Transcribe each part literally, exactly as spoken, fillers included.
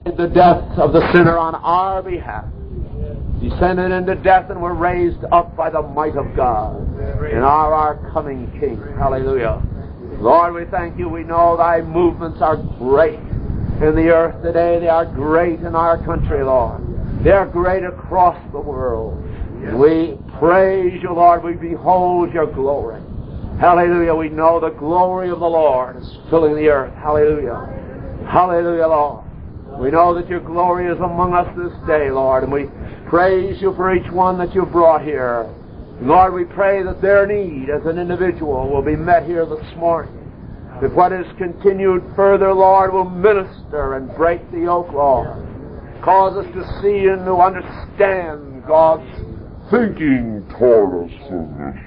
the death of the sinner on our behalf, descended into death and were raised up by the might of God, and are our coming King. Hallelujah. Lord, we thank you. We know thy movements are great in the earth today. They are great in our country, Lord. They are great across the world. We praise you, Lord. We behold your glory. Hallelujah. We know the glory of the Lord is filling the earth. Hallelujah. Hallelujah, Lord. We know that your glory is among us this day, Lord, and we praise you for each one that you've brought here. Lord, we pray that their need as an individual will be met here this morning. That what is continued further, Lord, will minister and break the yoke, Lord. Cause us to see and to understand God's thinking toward us in this.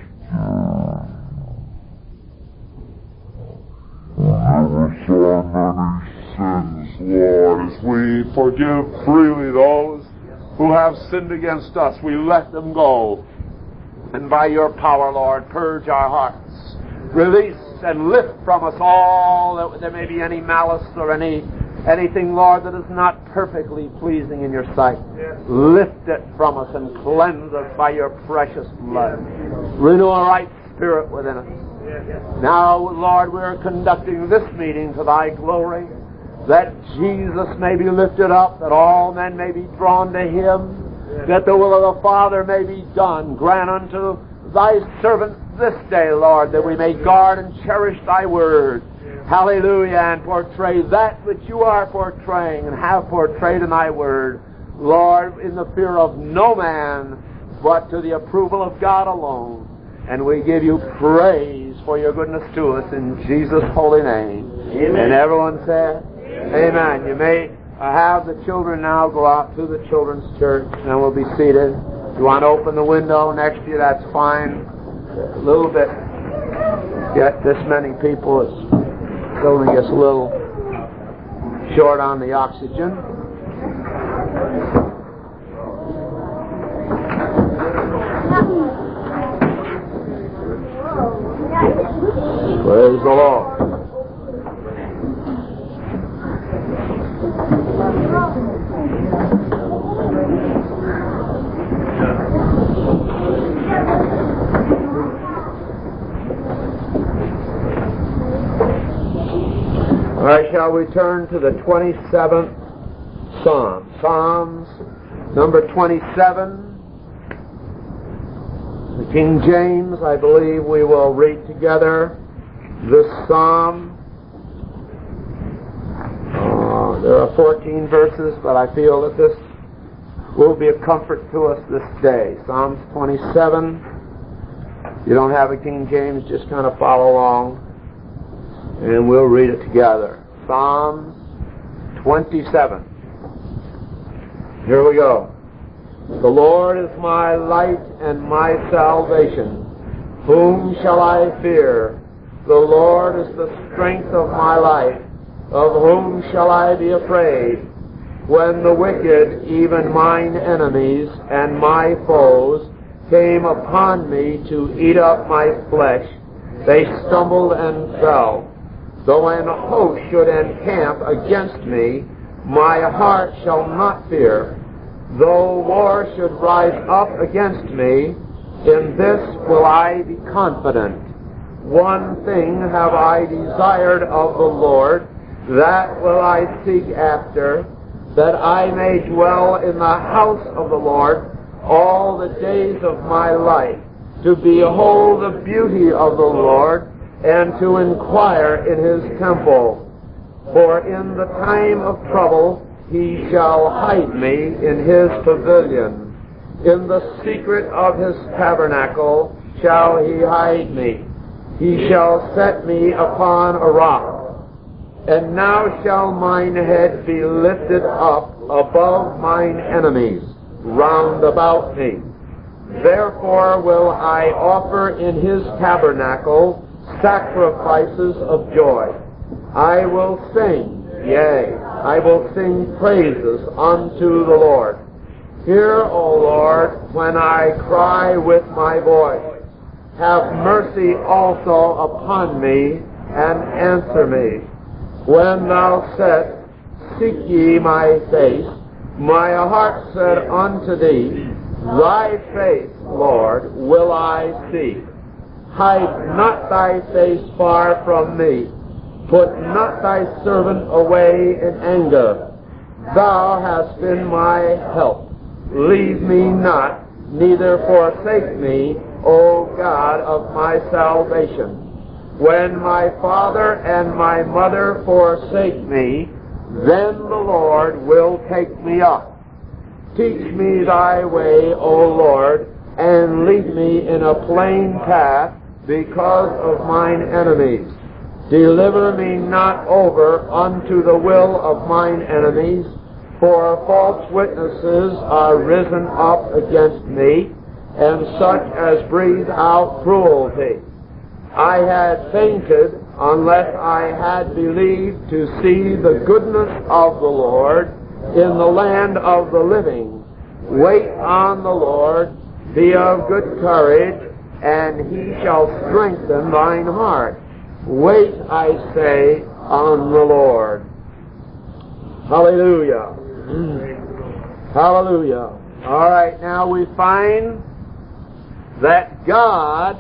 Never so many sins, Lord, as we forgive freely those who have sinned against us. We let them go. And by your power, Lord, purge our hearts. Release and lift from us all that there may be any malice or any anything, Lord, that is not perfectly pleasing in your sight. Yes. Lift it from us and cleanse us by your precious blood. Yes. Renew a right spirit within us. Yes. Yes. Now, Lord, we are conducting this meeting to thy glory, that Jesus may be lifted up, that all men may be drawn to him, yes. That the will of the Father may be done. Grant unto thy servants this day, Lord, that we may guard and cherish thy word. Hallelujah, and portray that which you are portraying and have portrayed in thy word, Lord, in the fear of no man, but to the approval of God alone. And we give you praise for your goodness to us in Jesus' holy name. Amen. And everyone said, Amen. Amen. You may have the children now go out to the children's church, and we'll be seated. If you want to open the window next to you, that's fine. A little bit. Get this many people. It's only just a little short on the oxygen. Praise the Lord. All right, shall we turn to the twenty-seventh Psalm? Psalms number twenty-seven. The King James, I believe we will read together this psalm. Uh, there are fourteen verses, but I feel that this will be a comfort to us this day. Psalms twenty-seven. If you don't have a King James, just kind of follow along, and we'll read it together. Psalms twenty-seven. Here we go. The Lord is my light and my salvation. Whom shall I fear? The Lord is the strength of my life. Of whom shall I be afraid? When the wicked, even mine enemies and my foes, came upon me to eat up my flesh, they stumbled and fell. Though an host should encamp against me, my heart shall not fear. Though war should rise up against me, in this will I be confident. One thing have I desired of the Lord, that will I seek after, that I may dwell in the house of the Lord all the days of my life, to behold the beauty of the Lord, and to inquire in his temple. For in the time of trouble he shall hide me in his pavilion. In the secret of his tabernacle shall he hide me. He shall set me upon a rock. And now shall mine head be lifted up above mine enemies round about me. Therefore will I offer in his tabernacle sacrifices of joy. I will sing, yea, I will sing praises unto the Lord. Hear, O Lord, when I cry with my voice. Have mercy also upon me, and answer me. When thou saidst, seek ye my face. My heart said unto thee, thy face, Lord, will I seek. Hide not thy face far from me. Put not thy servant away in anger. Thou hast been my help. Leave me not, neither forsake me, O God of my salvation. When my father and my mother forsake me, then the Lord will take me up. Teach me thy way, O Lord, and lead me in a plain path because of mine enemies. Deliver me not over unto the will of mine enemies, for false witnesses are risen up against me, and such as breathe out cruelty. I had fainted unless I had believed to see the goodness of the Lord in the land of the living. Wait on the Lord, be of good courage, and he shall strengthen thine heart. Wait, I say, on the Lord. Hallelujah. Hallelujah. All right, now we find that God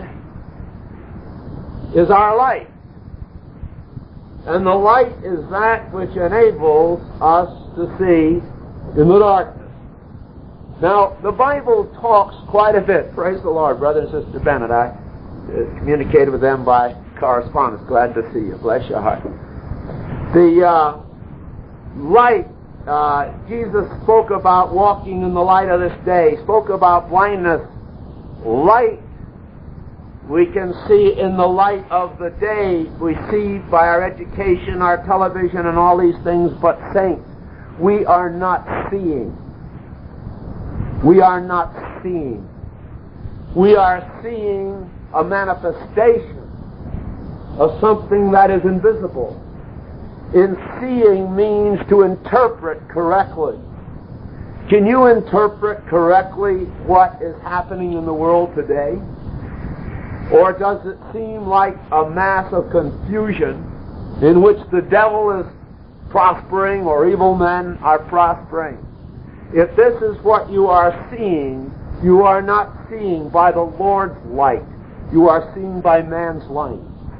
is our light. And the light is that which enables us to see in the darkness. Now, the Bible talks quite a bit. Praise the Lord, Brother and Sister Bennett. I uh, communicated with them by correspondence. Glad to see you. Bless your heart. The uh, light, uh, Jesus spoke about walking in the light of this day, spoke about blindness. Light, we can see in the light of the day. We see by our education, our television, and all these things, but saints, we are not seeing. We are not seeing. We are seeing a manifestation of something that is invisible. In seeing means to interpret correctly. Can you interpret correctly what is happening in the world today? Or does it seem like a mass of confusion in which the devil is prospering or evil men are prospering? If this is what you are seeing, you are not seeing by the Lord's light. You are seeing by man's light.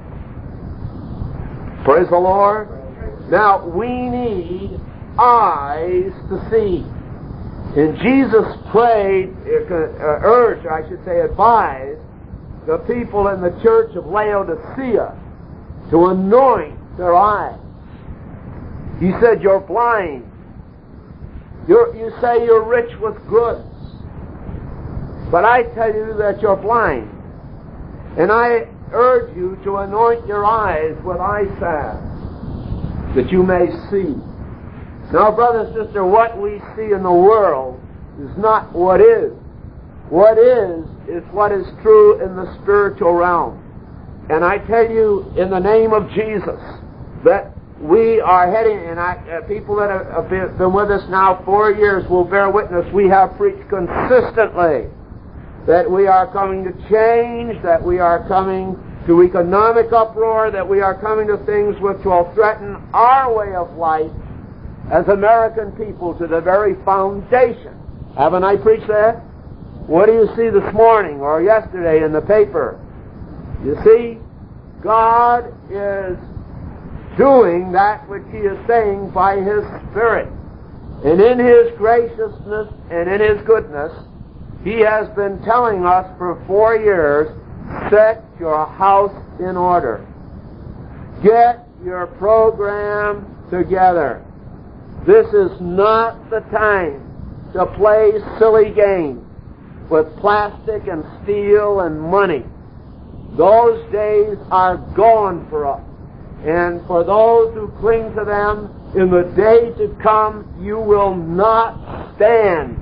Praise the Lord. Now, we need eyes to see. And Jesus prayed, uh, urged, I should say, advised the people in the church of Laodicea to anoint their eyes. He said, you're blind. You're, you say you're rich with goods. But I tell you that you're blind. And I urge you to anoint your eyes with eye salve, that you may see. Now, brother and sister, what we see in the world is not what is. What is, is what is true in the spiritual realm. And I tell you, in the name of Jesus, that we are heading, and I, uh, people that have been, been with us now four years will bear witness, we have preached consistently that we are coming to change, that we are coming to economic uproar, that we are coming to things which will threaten our way of life as American people to the very foundation. Haven't I preached that? What do you see this morning or yesterday in the paper? You see, God is doing that which He is saying by His Spirit. And in His graciousness and in His goodness, He has been telling us for four years, set your house in order. Get your program together. This is not the time to play silly games with plastic and steel and money. Those days are gone for us. And for those who cling to them, in the day to come, you will not stand.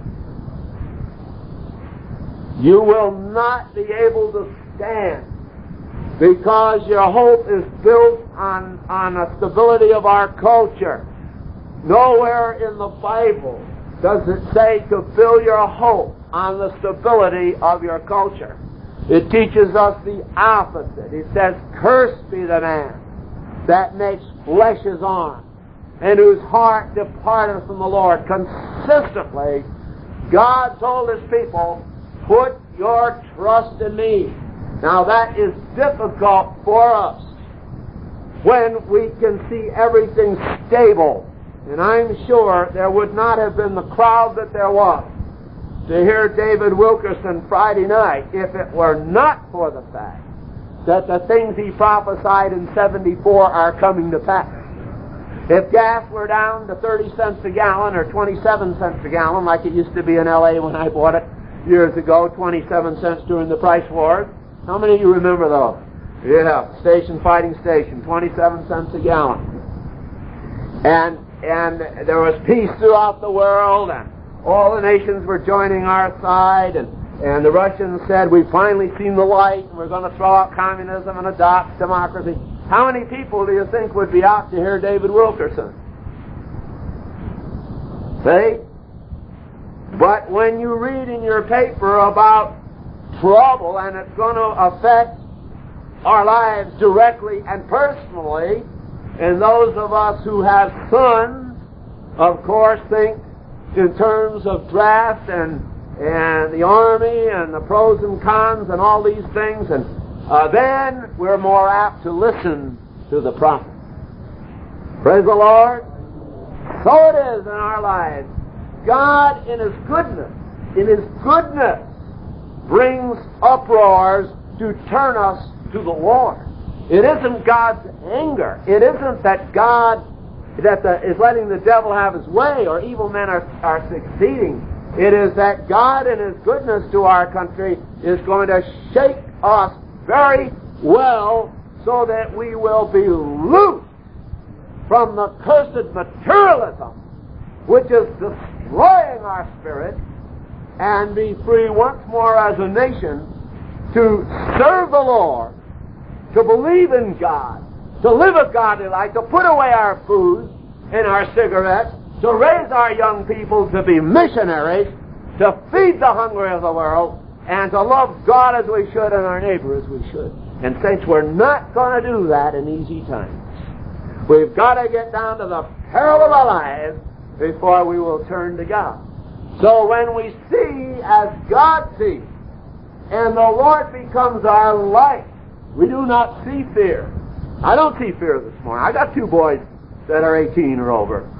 You will not be able to stand because your hope is built on, on a stability of our culture. Nowhere in the Bible does it say to build your hope on the stability of your culture. It teaches us the opposite. It says, cursed be the man that makes flesh his arm, and whose heart departed from the Lord. Consistently, God told His people, put your trust in me. Now that is difficult for us when we can see everything stable. And I'm sure there would not have been the crowd that there was to hear David Wilkerson Friday night if it were not for the fact that the things he prophesied in seventy-four are coming to pass. If gas were down to thirty cents a gallon or twenty-seven cents a gallon, like it used to be in L A when I bought it years ago, twenty-seven cents during the price wars, how many of you remember those? Yeah, station fighting station, twenty-seven cents a gallon. And and there was peace throughout the world, and all the nations were joining our side, and, and the Russians said, we've finally seen the light, and we're going to throw out communism and adopt democracy. How many people do you think would be out to hear David Wilkerson? See? But when you read in your paper about trouble, and it's going to affect our lives directly and personally, and those of us who have sons, of course, think in terms of draft and and the army and the pros and cons and all these things, and uh, then we're more apt to listen to the prophet. Praise the Lord. So it is in our lives. God, in His goodness, in His goodness, brings uproars to turn us to the Lord. It isn't God's anger. It isn't that God that the, is letting the devil have his way or evil men are, are succeeding. It is that God in His goodness to our country is going to shake us very well so that we will be loose from the cursed materialism which is destroying our spirit and be free once more as a nation to serve the Lord, to believe in God, to live a godly life, to put away our food and our cigarettes, to raise our young people to be missionaries, to feed the hungry of the world, and to love God as we should and our neighbor as we should. And saints, we're not going to do that in easy times. We've got to get down to the peril of our lives before we will turn to God. So when we see as God sees, and the Lord becomes our light, we do not see fear. I don't see fear this morning. I got two boys that are eighteen or over.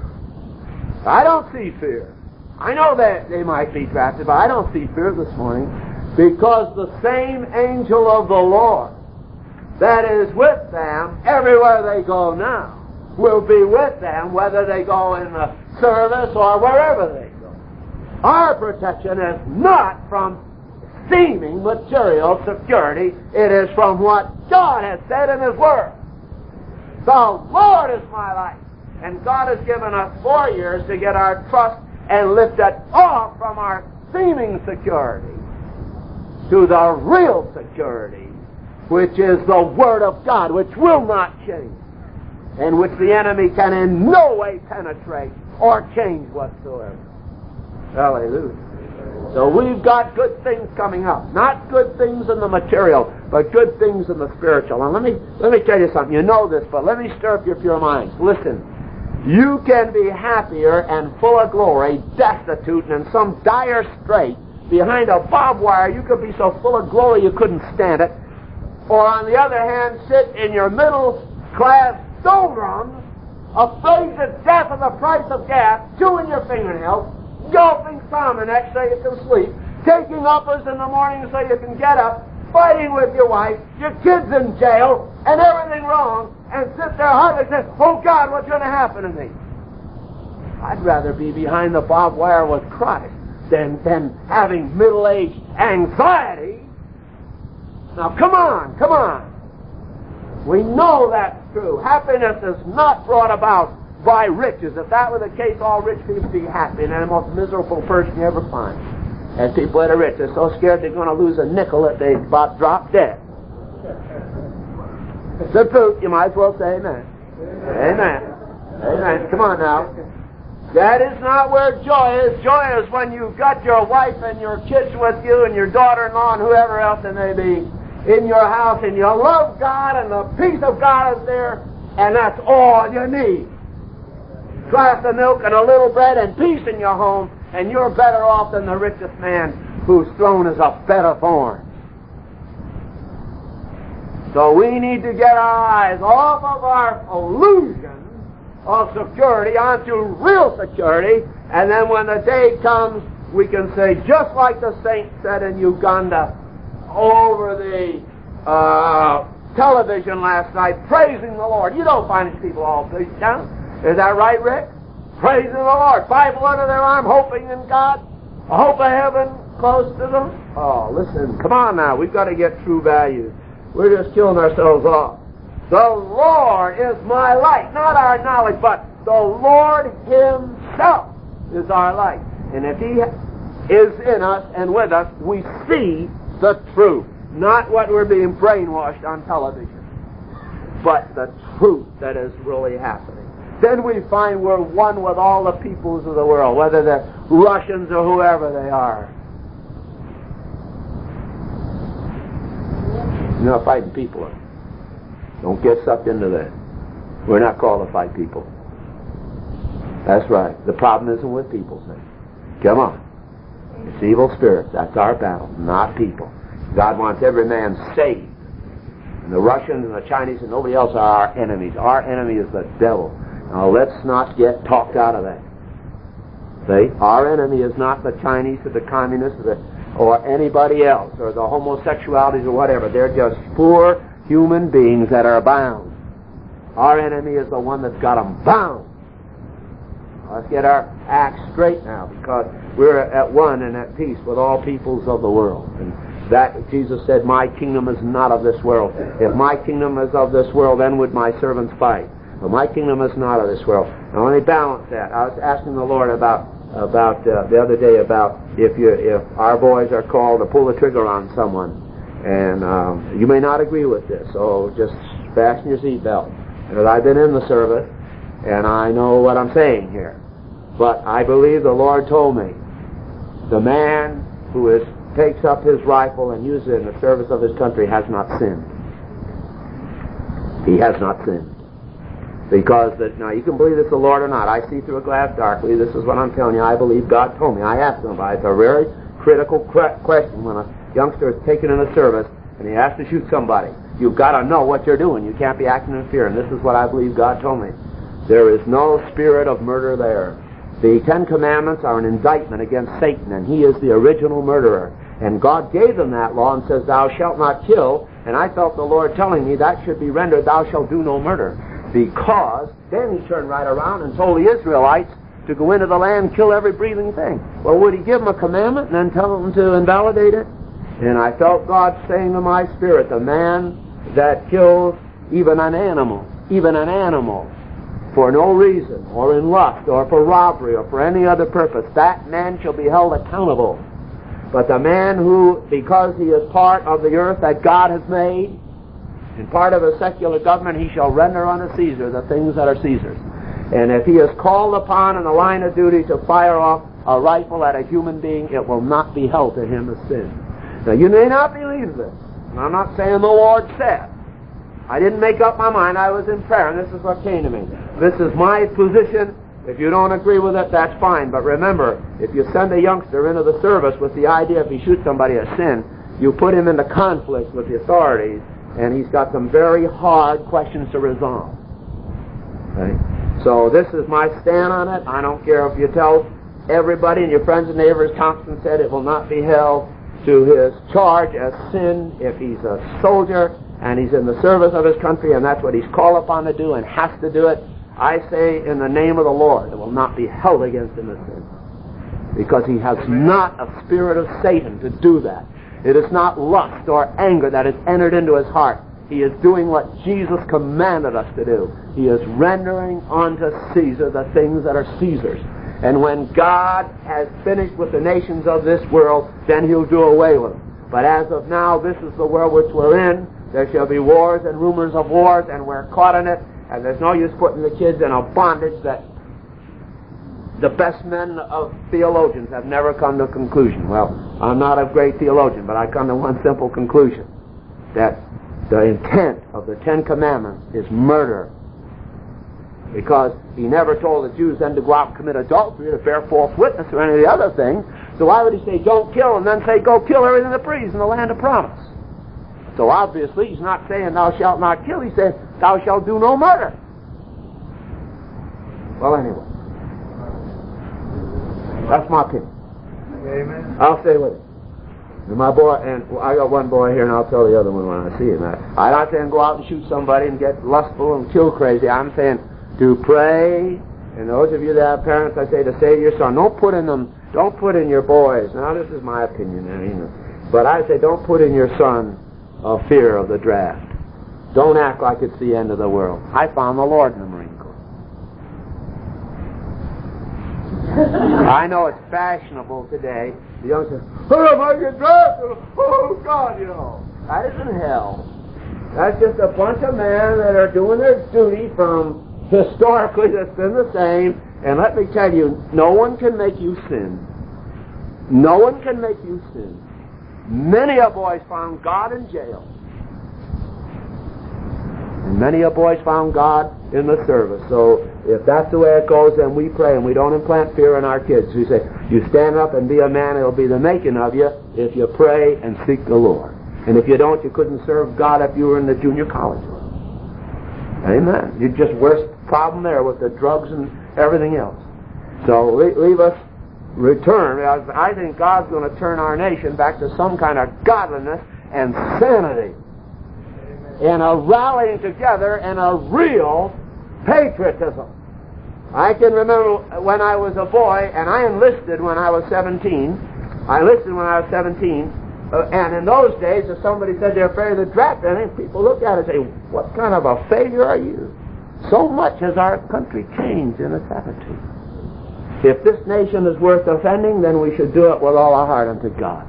I don't see fear. I know that they might be drafted, but I don't see fear this morning because the same angel of the Lord that is with them everywhere they go now will be with them whether they go in the service or wherever they go. Our protection is not from seeming material security. It is from what God has said in His Word. The Lord is my life. And God has given us four years to get our trust and lift it off from our seeming security to the real security, which is the Word of God, which will not change, and which the enemy can in no way penetrate or change whatsoever. Hallelujah. So we've got good things coming up. Not good things in the material, but good things in the spiritual. And let me let me tell you something. You know this, but let me stir up your pure minds. Listen. You can be happier and full of glory, destitute and in some dire strait behind a barbed wire. You could be so full of glory you couldn't stand it. Or on the other hand, sit in your middle class doldrums, afraid to death of the price of gas, chewing your fingernails, gulping Sominex so you can sleep, taking uppers in the morning so you can get up, fighting with your wife, your kids in jail, and everything wrong, and sit there hardly and say, oh God, what's going to happen to me? I'd rather be behind the barbed wire with Christ than, than having middle-aged anxiety. Now come on, come on. We know that's true. Happiness is not brought about by riches. If that were the case, all rich people would be happy, and they're the most miserable person you ever find. And people that are rich are so scared they're going to lose a nickel that they about drop dead. It's the truth. You might as well say amen. Amen. Amen. Come on now. That is not where joy is. Joy is when you've got your wife and your kids with you and your daughter-in-law and whoever else it may be in your house, and you love God and the peace of God is there, and that's all you need. glass of milk and a little bread and peace in your home, and you're better off than the richest man whose throne is a bed of thorns. So we need to get our eyes off of our illusion of security onto real security, and then when the day comes, we can say, just like the saint said in Uganda over the uh, television last night, praising the Lord. You don't find these people all preached down. Is that right, Rick? Praising the Lord. Bible under their arm, hoping in God. A hope of heaven close to them. Oh, listen, come on now. We've got to get true values. We're just killing ourselves off. The Lord is my light. Not our knowledge, but the Lord Himself is our light. And if He is in us and with us, we see the truth. Not what we're being brainwashed on television, but the truth that is really happening. Then we find we're one with all the peoples of the world, whether they're Russians or whoever they are. You're not fighting people. Don't get sucked into that. We're not called to fight people. That's right. The problem isn't with people, see. Come on. It's evil spirits. That's our battle, not people. God wants every man saved. And the Russians and the Chinese and nobody else are our enemies. Our enemy is the devil. Now let's not get talked out of that. See? Our enemy is not the Chinese or the communists or, the, or anybody else or the homosexualities or whatever. They're just poor human beings that are bound. Our enemy is the one that's got them bound. Let's get our acts straight now, because we're at one and at peace with all peoples of the world. And that, Jesus said, my kingdom is not of this world. If my kingdom is of this world, then would my servants fight. But my kingdom is not of this world. Now let me balance that. I was asking the Lord about about uh, the other day about if you if our boys are called to pull the trigger on someone, and um, you may not agree with this, so just fasten your seatbelt. Because I've been in the service, and I know what I'm saying here. But I believe the Lord told me, the man who is, takes up his rifle and uses it in the service of his country has not sinned. He has not sinned. Because, that now you can believe it's the Lord or not. I see through a glass darkly. This is what I'm telling you. I believe God told me. I asked him about it. It's a very critical question when a youngster is taken in the service and he has to shoot somebody. You've got to know what you're doing. You can't be acting in fear. And this is what I believe God told me. There is no spirit of murder there. The Ten Commandments are an indictment against Satan, and he is the original murderer. And God gave them that law and says, thou shalt not kill. And I felt the Lord telling me that should be rendered, thou shalt do no murder. Because then he turned right around and told the Israelites to go into the land and kill every breathing thing. Well, would he give them a commandment and then tell them to invalidate it? And I felt God saying to my spirit, the man that kills even an animal, even an animal, for no reason, or in lust, or for robbery, or for any other purpose, that man shall be held accountable. But the man who, because he is part of the earth that God has made, and part of a secular government, he shall render unto Caesar the things that are Caesar's. And if he is called upon in the line of duty to fire off a rifle at a human being, it will not be held to him as sin. Now, you may not believe this. And I'm not saying the Lord said. I didn't make up my mind. I was in prayer, and this is what came to me. This is my position. If you don't agree with it, that's fine. But remember, if you send a youngster into the service with the idea if he shoots somebody as sin, you put him into conflict with the authorities, and he's got some very hard questions to resolve. Okay? So this is my stand on it. I don't care if you tell everybody and your friends and neighbors, Thompson said it will not be held to his charge as sin if he's a soldier and he's in the service of his country, and that's what he's called upon to do and has to do it. I say in the name of the Lord, it will not be held against him as sin, because he has not a spirit of Satan to do that. It is not lust or anger that has entered into his heart. He is doing what Jesus commanded us to do. He is rendering unto Caesar the things that are Caesar's. And when God has finished with the nations of this world, then he'll do away with them. But as of now, this is the world which we're in. There shall be wars and rumors of wars, and we're caught in it. And there's no use putting the kids in a bondage that the best men of theologians have never come to a conclusion. Well, I'm not a great theologian, but I come to one simple conclusion, that the intent of the Ten Commandments is murder. Because he never told the Jews then to go out and commit adultery, to bear false witness, or any of the other things. So why would he say, don't kill, and then say, go kill everything that breathes in the land of promise? So obviously he's not saying, thou shalt not kill. He's saying, thou shalt do no murder. Well, anyway. That's my opinion. Amen. I'll stay with it. And my boy, and I got one boy here, and I'll tell the other one when I see him. I'm not saying go out and shoot somebody and get lustful and kill crazy. I'm saying to pray. And those of you that have parents, I say to say to your son, don't put in them, don't put in your boys. Now this is my opinion, I mean, but I say don't put in your son a fear of the draft. Don't act like it's the end of the world. I found the Lord in the Marine Corps. I know it's fashionable today. The young say, oh, if I get drafted, oh, God, you know. That isn't hell. That's just a bunch of men that are doing their duty from historically that's been the same. And let me tell you, no one can make you sin. No one can make you sin. Many a boys found God in jail. And many a boys found God in the service. So if that's the way it goes, then we pray, and we don't implant fear in our kids. We say, you stand up and be a man, it'll be the making of you if you pray and seek the Lord. And if you don't, you couldn't serve God if you were in the junior college. Amen. You'd just worse problem there with the drugs and everything else. So leave us return. I think God's going to turn our nation back to some kind of godliness and sanity. And a rallying together and a real patriotism. I can remember when I was a boy, and I enlisted when I was seventeen. I enlisted when I was seventeen, uh, and in those days, if somebody said they're afraid of the draft, I think people look at it and say, what kind of a failure are you? So much has our country changed in its attitude. If this nation is worth defending, then we should do it with all our heart unto God.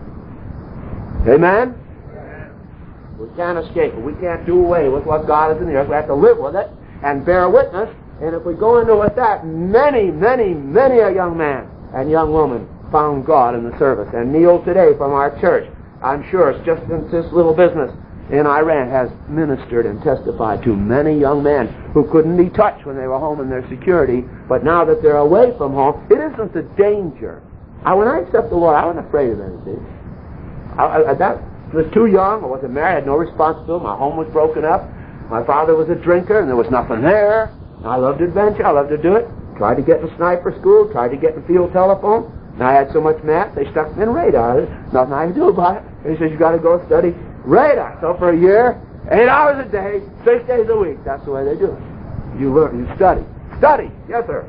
Amen? We can't escape it. We can't do away with what God is in the earth. We have to live with it and bear witness. And if we go into it with that, many, many, many a young man and young woman found God in the service. And Neil today from our church, I'm sure it's just in this little business in Iran, has ministered and testified to many young men who couldn't be touched when they were home in their security. But now that they're away from home, it isn't the danger. I, when I accepted the Lord, I wasn't afraid of anything. I, I, that was too young. I wasn't married. I had no responsibility. My home was broken up. My father was a drinker, and there was nothing there. I loved adventure. I loved to do it. Tried to get in sniper school. Tried to get in field telephone. And I had so much math, they stuck me in radar. There's nothing I could do about it. He says, you got to go study radar. So for a year, eight hours a day, six days a week, that's the way they do it. You learn, you study. Study. Yes, sir.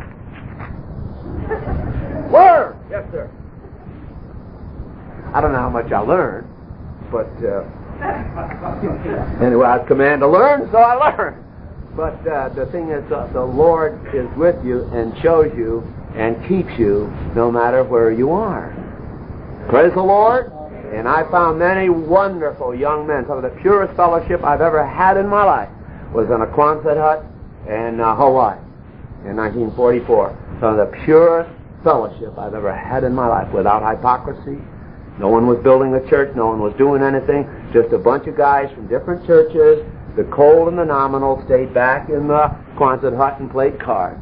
Learn. Yes, sir. I don't know how much I learned, but uh, anyway, I was commanded to learn, so I learned. But uh, the thing is, uh, the Lord is with you and shows you and keeps you no matter where you are. Praise the Lord. And I found many wonderful young men. Some of the purest fellowship I've ever had in my life was in a Quonset hut in uh, Hawaii in nineteen forty-four. Some of the purest fellowship I've ever had in my life, without hypocrisy. No one was building a church. No one was doing anything. Just a bunch of guys from different churches. The cold and the nominal stayed back in the Quonset hut and played cards.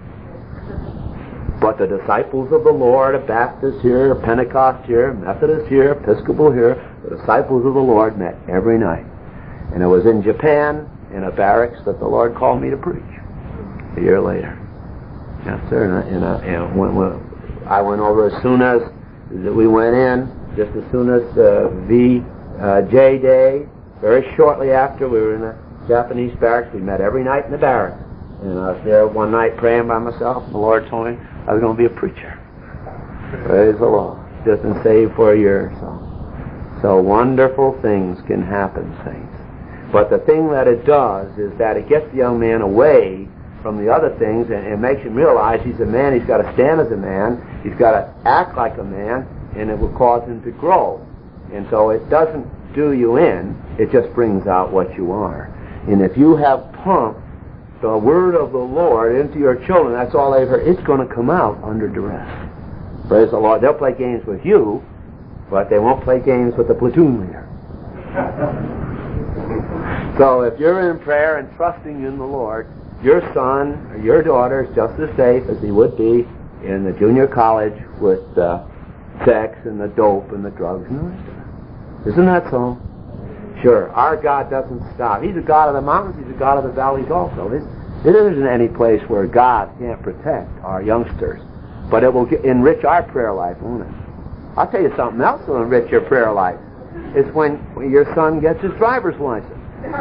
But the disciples of the Lord, a Baptist here, Pentecost here, Methodist here, Episcopal here, the disciples of the Lord met every night. And it was in Japan, in a barracks, that the Lord called me to preach a year later. Yes, sir. And, I, and, I, and when, when I went over as soon as we went in, just as soon as uh, V J Day, very shortly after, we were in a Japanese barracks. We met every night in the barracks. And I was there one night praying by myself, and the Lord told me I was going to be a preacher. Praise the Lord. Just been saved for a year or so. So wonderful things can happen, saints. But the thing that it does is that it gets the young man away from the other things and, and makes him realize he's a man. He's got to stand as a man. He's got to act like a man, and it will cause him to grow. And so it doesn't do you in. It just brings out what you are. And if you have pumped the word of the Lord into your children, that's all they've heard, it's going to come out under duress. Praise the Lord. They'll play games with you, but they won't play games with the platoon leader. So if you're in prayer and trusting in the Lord, your son or your daughter is just as safe as he would be in the junior college with uh, sex and the dope and the drugs and the rest of it. Isn't that so? Sure, our God doesn't stop. He's a God of the mountains. He's a God of the valleys also. It, it isn't any place where God can't protect our youngsters. But it will get, enrich our prayer life, won't it? I'll tell you something else will enrich your prayer life. It's when, when your son gets his driver's license.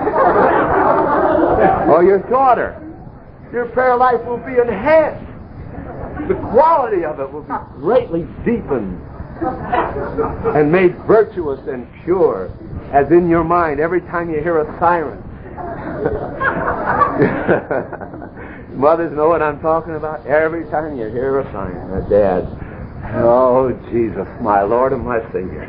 Or your daughter. Your prayer life will be enhanced. The quality of it will be greatly deepened and made virtuous and pure, as in your mind every time you hear a siren. Mothers know what I'm talking about. Every time you hear a siren, a dad, oh Jesus, my Lord and my Savior,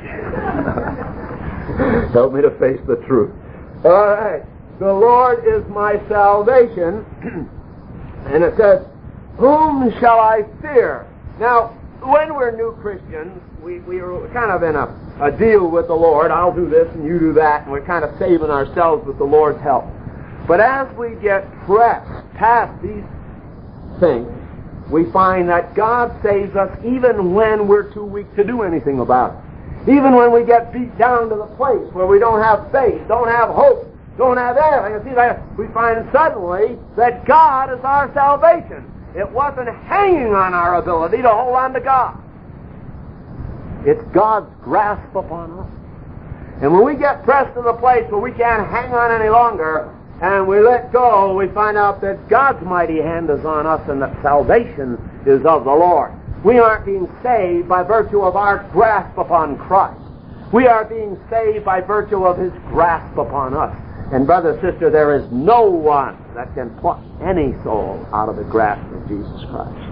help me to face the truth. All right, the Lord is my salvation, and it says, whom shall I fear? Now, when we're new Christians, we, we are kind of in a, a deal with the Lord. I'll do this and you do that, and we're kind of saving ourselves with the Lord's help. But as we get pressed past these things, we find that God saves us even when we're too weak to do anything about it. Even when we get beat down to the place where we don't have faith, don't have hope, don't have anything, we find suddenly that God is our salvation. It wasn't hanging on our ability to hold on to God. It's God's grasp upon us. And when we get pressed to the place where we can't hang on any longer, and we let go, we find out that God's mighty hand is on us and that salvation is of the Lord. We aren't being saved by virtue of our grasp upon Christ. We are being saved by virtue of His grasp upon us. And brother, sister, there is no one that can pluck any soul out of the grasp of Jesus Christ.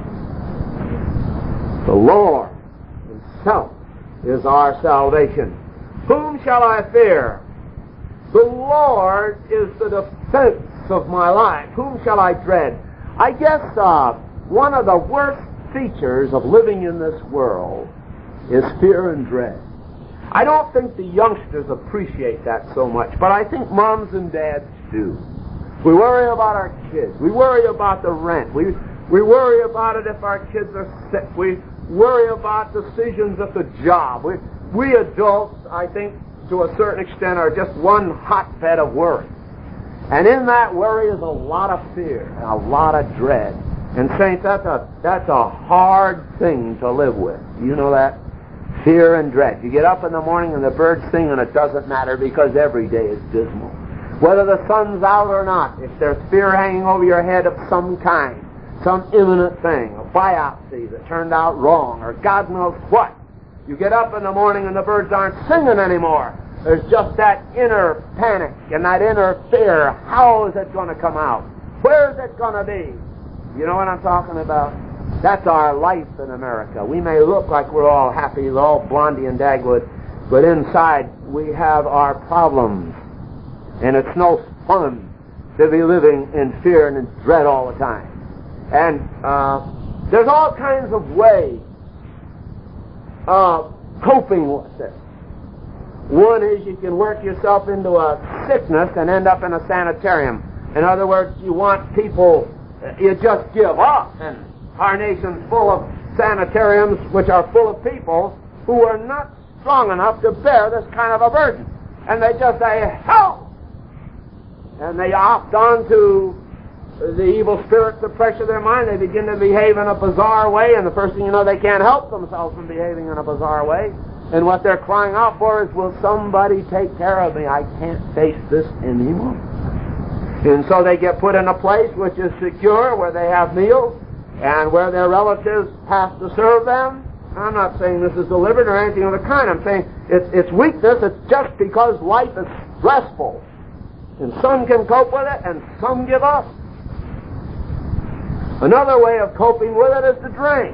The Lord Himself is our salvation. Whom shall I fear? The Lord is the defense of my life. Whom shall I dread? I guess uh, one of the worst features of living in this world is fear and dread. I don't think the youngsters appreciate that so much, but I think moms and dads do. We worry about our kids. We worry about the rent. We, we worry about it if our kids are sick. We worry about decisions at the job. We, we adults, I think, to a certain extent, are just one hotbed of worry. And in that worry is a lot of fear and a lot of dread. And saints, that's a, that's a hard thing to live with. You know that? Fear and dread. You get up in the morning and the birds sing and it doesn't matter because every day is dismal. Whether the sun's out or not, if there's fear hanging over your head of some kind, some imminent thing, a biopsy that turned out wrong, or God knows what, you get up in the morning and the birds aren't singing anymore. There's just that inner panic and that inner fear. How is it going to come out? Where is it going to be? You know what I'm talking about? That's our life in America. We may look like we're all happy, we're all Blondie and Dagwood, but inside we have our problems. And it's no fun to be living in fear and in dread all the time. And uh, there's all kinds of ways of coping with it. One is you can work yourself into a sickness and end up in a sanitarium. In other words, you want people, you just give up. And our nation's full of sanitariums which are full of people who are not strong enough to bear this kind of a burden. And they just say, help! And they opt on to the evil spirits that pressure their mind. They begin to behave in a bizarre way, and the first thing you know, they can't help themselves from behaving in a bizarre way. And what they're crying out for is, will somebody take care of me? I can't face this anymore. And so they get put in a place which is secure, where they have meals, and where their relatives have to serve them. I'm not saying this is deliberate or anything of the kind. I'm saying it's, it's weakness. It's just because life is stressful. And some can cope with it, and some give up. Another way of coping with it is to drink.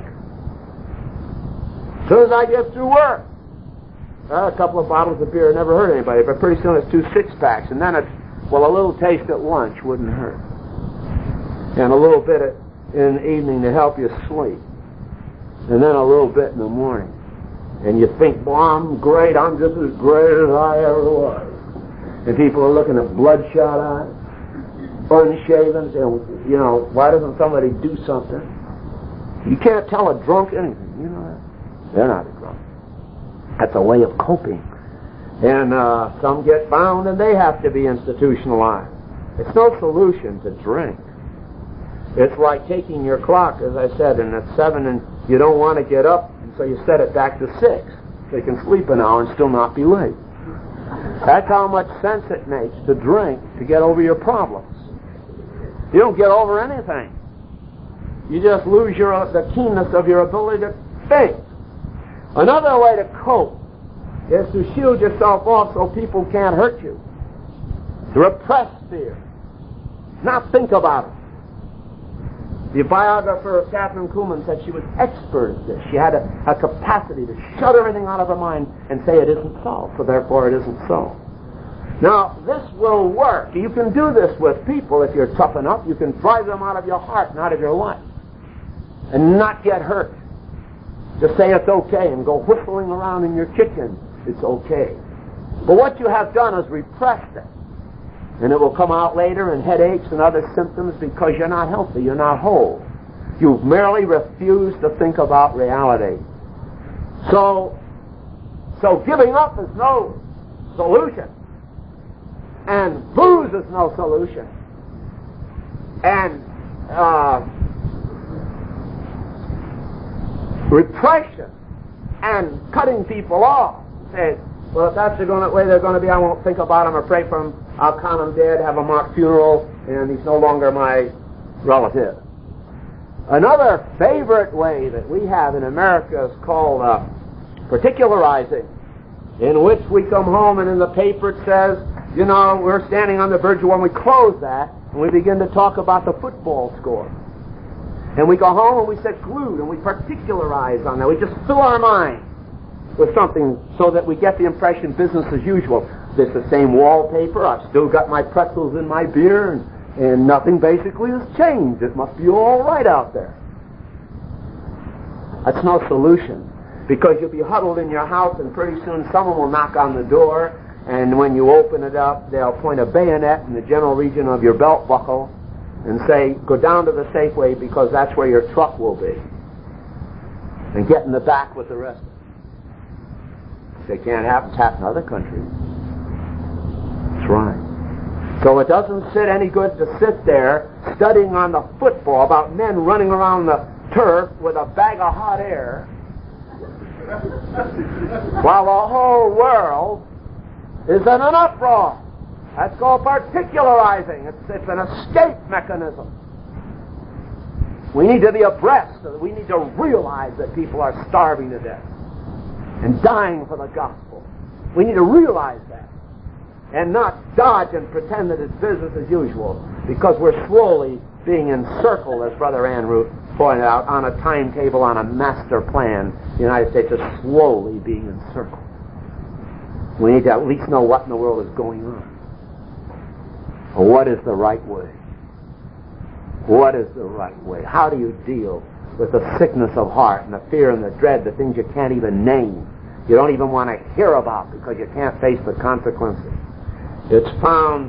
As soon as I get through work, uh, a couple of bottles of beer never hurt anybody, but pretty soon it's two six-packs, and then it's, well, a little taste at lunch wouldn't hurt. And a little bit at, in the evening to help you sleep. And then a little bit in the morning. And you think, well, I'm great, I'm just as great as I ever was. And people are looking at bloodshot eyes. unshaven, saying, you know, why doesn't somebody do something? You can't tell a drunk anything, you know that? They're not a drunk. That's a way of coping. And uh, some get bound and they have to be institutionalized. It's no solution to drink. It's like taking your clock, as I said, and it's seven and you don't want to get up, and so you set it back to six. So you can sleep an hour and still not be late. That's how much sense it makes to drink to get over your problems. You don't get over anything. You just lose your the keenness of your ability to think. Another way to cope is to shield yourself off so people can't hurt you. To repress fear. Not think about it. The biographer of Catherine Kuhlman said she was expert at this. She had a, a capacity to shut everything out of her mind and say it isn't so, so therefore it isn't so. Now, this will work. You can do this with people if you're tough enough. You can drive them out of your heart and out of your life and not get hurt. Just say it's okay and go whistling around in your kitchen. It's okay. But what you have done is repressed it. And it will come out later in headaches and other symptoms because you're not healthy, you're not whole. You've merely refused to think about reality. So, so giving up is no solution. And booze is no solution. And uh, repression and cutting people off. Say, well, if that's the way they're going to be, I won't think about them or pray for them. I'll count him dead, have a mock funeral, and he's no longer my relative. Another favorite way that we have in America is called uh, particularizing, in which we come home and in the paper it says, you know, we're standing on the verge of when we close that, and we begin to talk about the football score. And we go home and we sit glued and we particularize on that. We just fill our mind with something so that we get the impression business as usual. It's the same wallpaper. I've still got my pretzels in my beer, and, and nothing basically has changed. It must be all right out there. That's no solution, because you'll be huddled in your house, and pretty soon someone will knock on the door, and when you open it up, they'll point a bayonet in the general region of your belt buckle and say, go down to the Safeway because that's where your truck will be, and get in the back with the rest of it. They can't happen. It's happened in other countries. That's right. So it doesn't sit any good to sit there studying on the football about men running around the turf with a bag of hot air while the whole world is in an uproar. That's called particularizing. It's, it's an escape mechanism. We need to be abreast. We need to realize that people are starving to death and dying for the gospel. We need to realize that and not dodge and pretend that it's business as usual, because we're slowly being encircled, as Brother Andrew pointed out, on a timetable, on a master plan. The United States is slowly being encircled. We need to at least know what in the world is going on. What is the right way? What is the right way? How do you deal with the sickness of heart and the fear and the dread, the things you can't even name, you don't even want to hear about because you can't face the consequences? It's found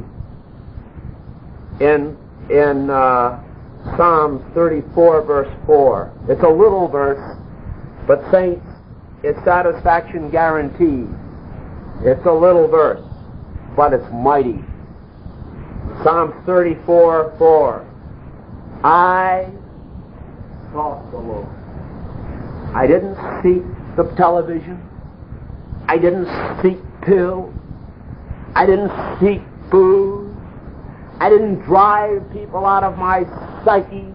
in in uh, Psalms thirty-four, verse four. It's a little verse, but saints, it's satisfaction guaranteed. It's a little verse, but it's mighty. Psalms thirty-four, four. I sought the Lord. I didn't seek the television. I didn't seek pills. I didn't seek booze. I didn't drive people out of my psyche.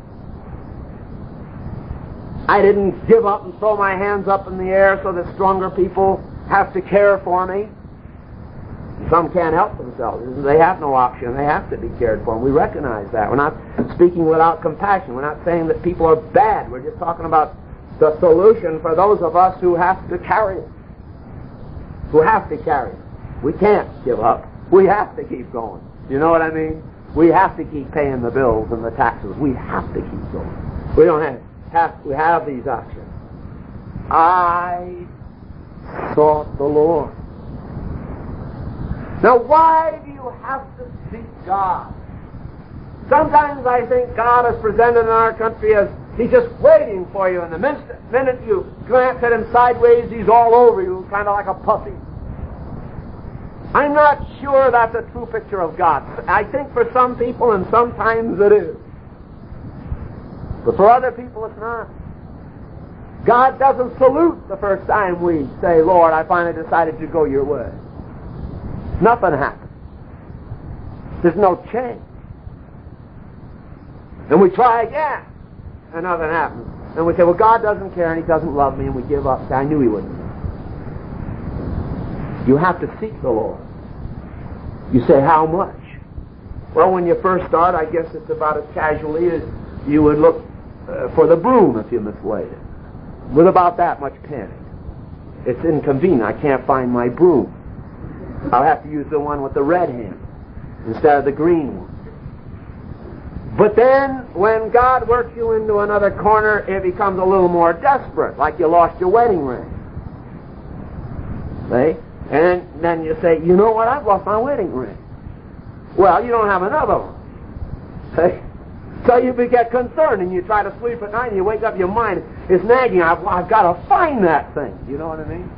I didn't give up and throw my hands up in the air so that stronger people have to care for me. Some can't help themselves. They have no option. They have to be cared for. And we recognize that. We're not speaking without compassion. We're not saying that people are bad. We're just talking about the solution for those of us who have to carry it. Who have to carry it. We can't give up. We have to keep going. You know what I mean? We have to keep paying the bills and the taxes. We have to keep going. We don't have, have we have these options. I sought the Lord. Now, why do you have to seek God? Sometimes I think God is presented in our country as He's just waiting for you, and the minute, minute you glance at Him sideways, He's all over you, kind of like a puppy. I'm not sure that's a true picture of God. I think for some people, and sometimes it is. But for other people, it's not. God doesn't salute the first time we say, Lord, I finally decided to go your way. Nothing happens. There's no change. And we try again, and nothing happens. And we say, well, God doesn't care, and He doesn't love me, and we give up. I knew He wouldn't. You have to seek the Lord. You say, how much? Well, when you first start, I guess it's about as casually as you would look uh, for the broom if you mislaid it. With about that much panic. It's inconvenient. I can't find my broom. I'll have to use the one with the red hand instead of the green one. But then, when God works you into another corner, it becomes a little more desperate, like you lost your wedding ring. See? And then you say, you know what, I've lost my wedding ring. Well, you don't have another one. See? So you get concerned, and you try to sleep at night, and you wake up, your mind is nagging, I've, I've got to find that thing. You know what I mean?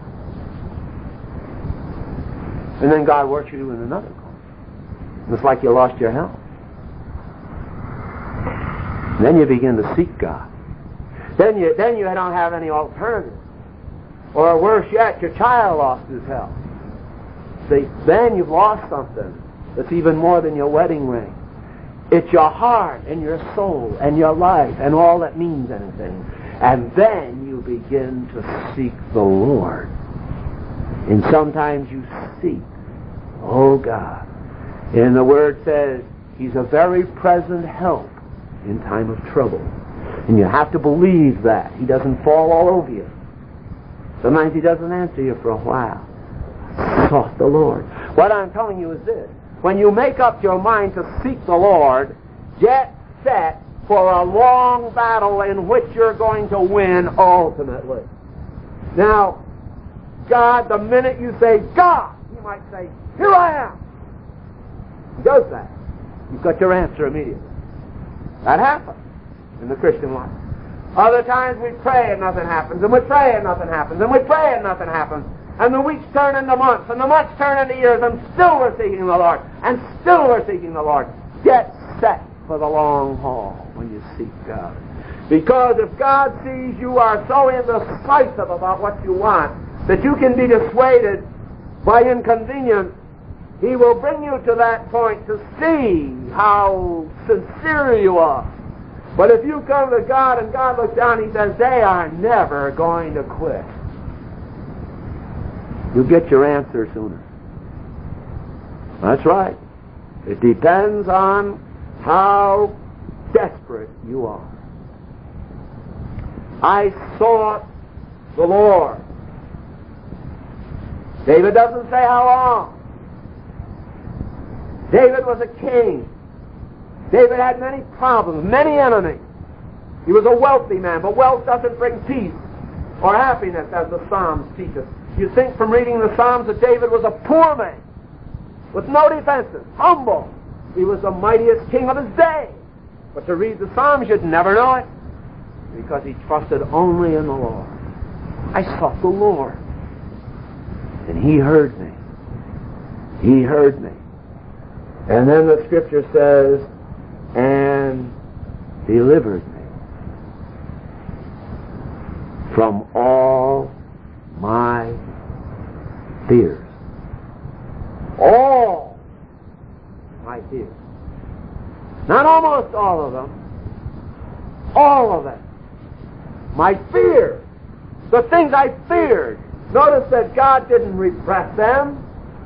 And then God works you in another corner. It's like you lost your health. Then you begin to seek God. Then you then you don't have any alternative. Or worse yet, your child lost his health. See, then you've lost something that's even more than your wedding ring. It's your heart and your soul and your life and all that means anything. And then you begin to seek the Lord. And sometimes you seek, oh God. And the Word says He's a very present help in time of trouble. And you have to believe that. He doesn't fall all over you. Sometimes He doesn't answer you for a while. Sought the Lord. What I'm telling you is this. When you make up your mind to seek the Lord, get set for a long battle in which you're going to win ultimately. Now, God, the minute you say, God, He might say, here I am. He does that. You've got your answer immediately. That happens in the Christian life. Other times we pray and nothing happens, and we pray and nothing happens, and we pray and nothing happens, and the weeks turn into months, and the months turn into years, and still we're seeking the Lord, and still we're seeking the Lord. Get set for the long haul when you seek God. Because if God sees you are so indecisive about what you want that you can be dissuaded by inconvenience, He will bring you to that point to see how sincere you are. But if you come to God and God looks down, He says, they are never going to quit. You'll get your answer sooner. That's right. It depends on how desperate you are. I sought the Lord. David doesn't say how long. David was a king. David had many problems, many enemies. He was a wealthy man, but wealth doesn't bring peace or happiness, as the Psalms teach us. You think from reading the Psalms that David was a poor man with no defenses, humble. He was the mightiest king of his day. But to read the Psalms, you'd never know it, because he trusted only in the Lord. I sought the Lord, and He heard me. He heard me. And then the Scripture says, and delivered me from all my fears. All my fears. Not almost all of them. All of them. My fears. The things I feared. Notice that God didn't repress them.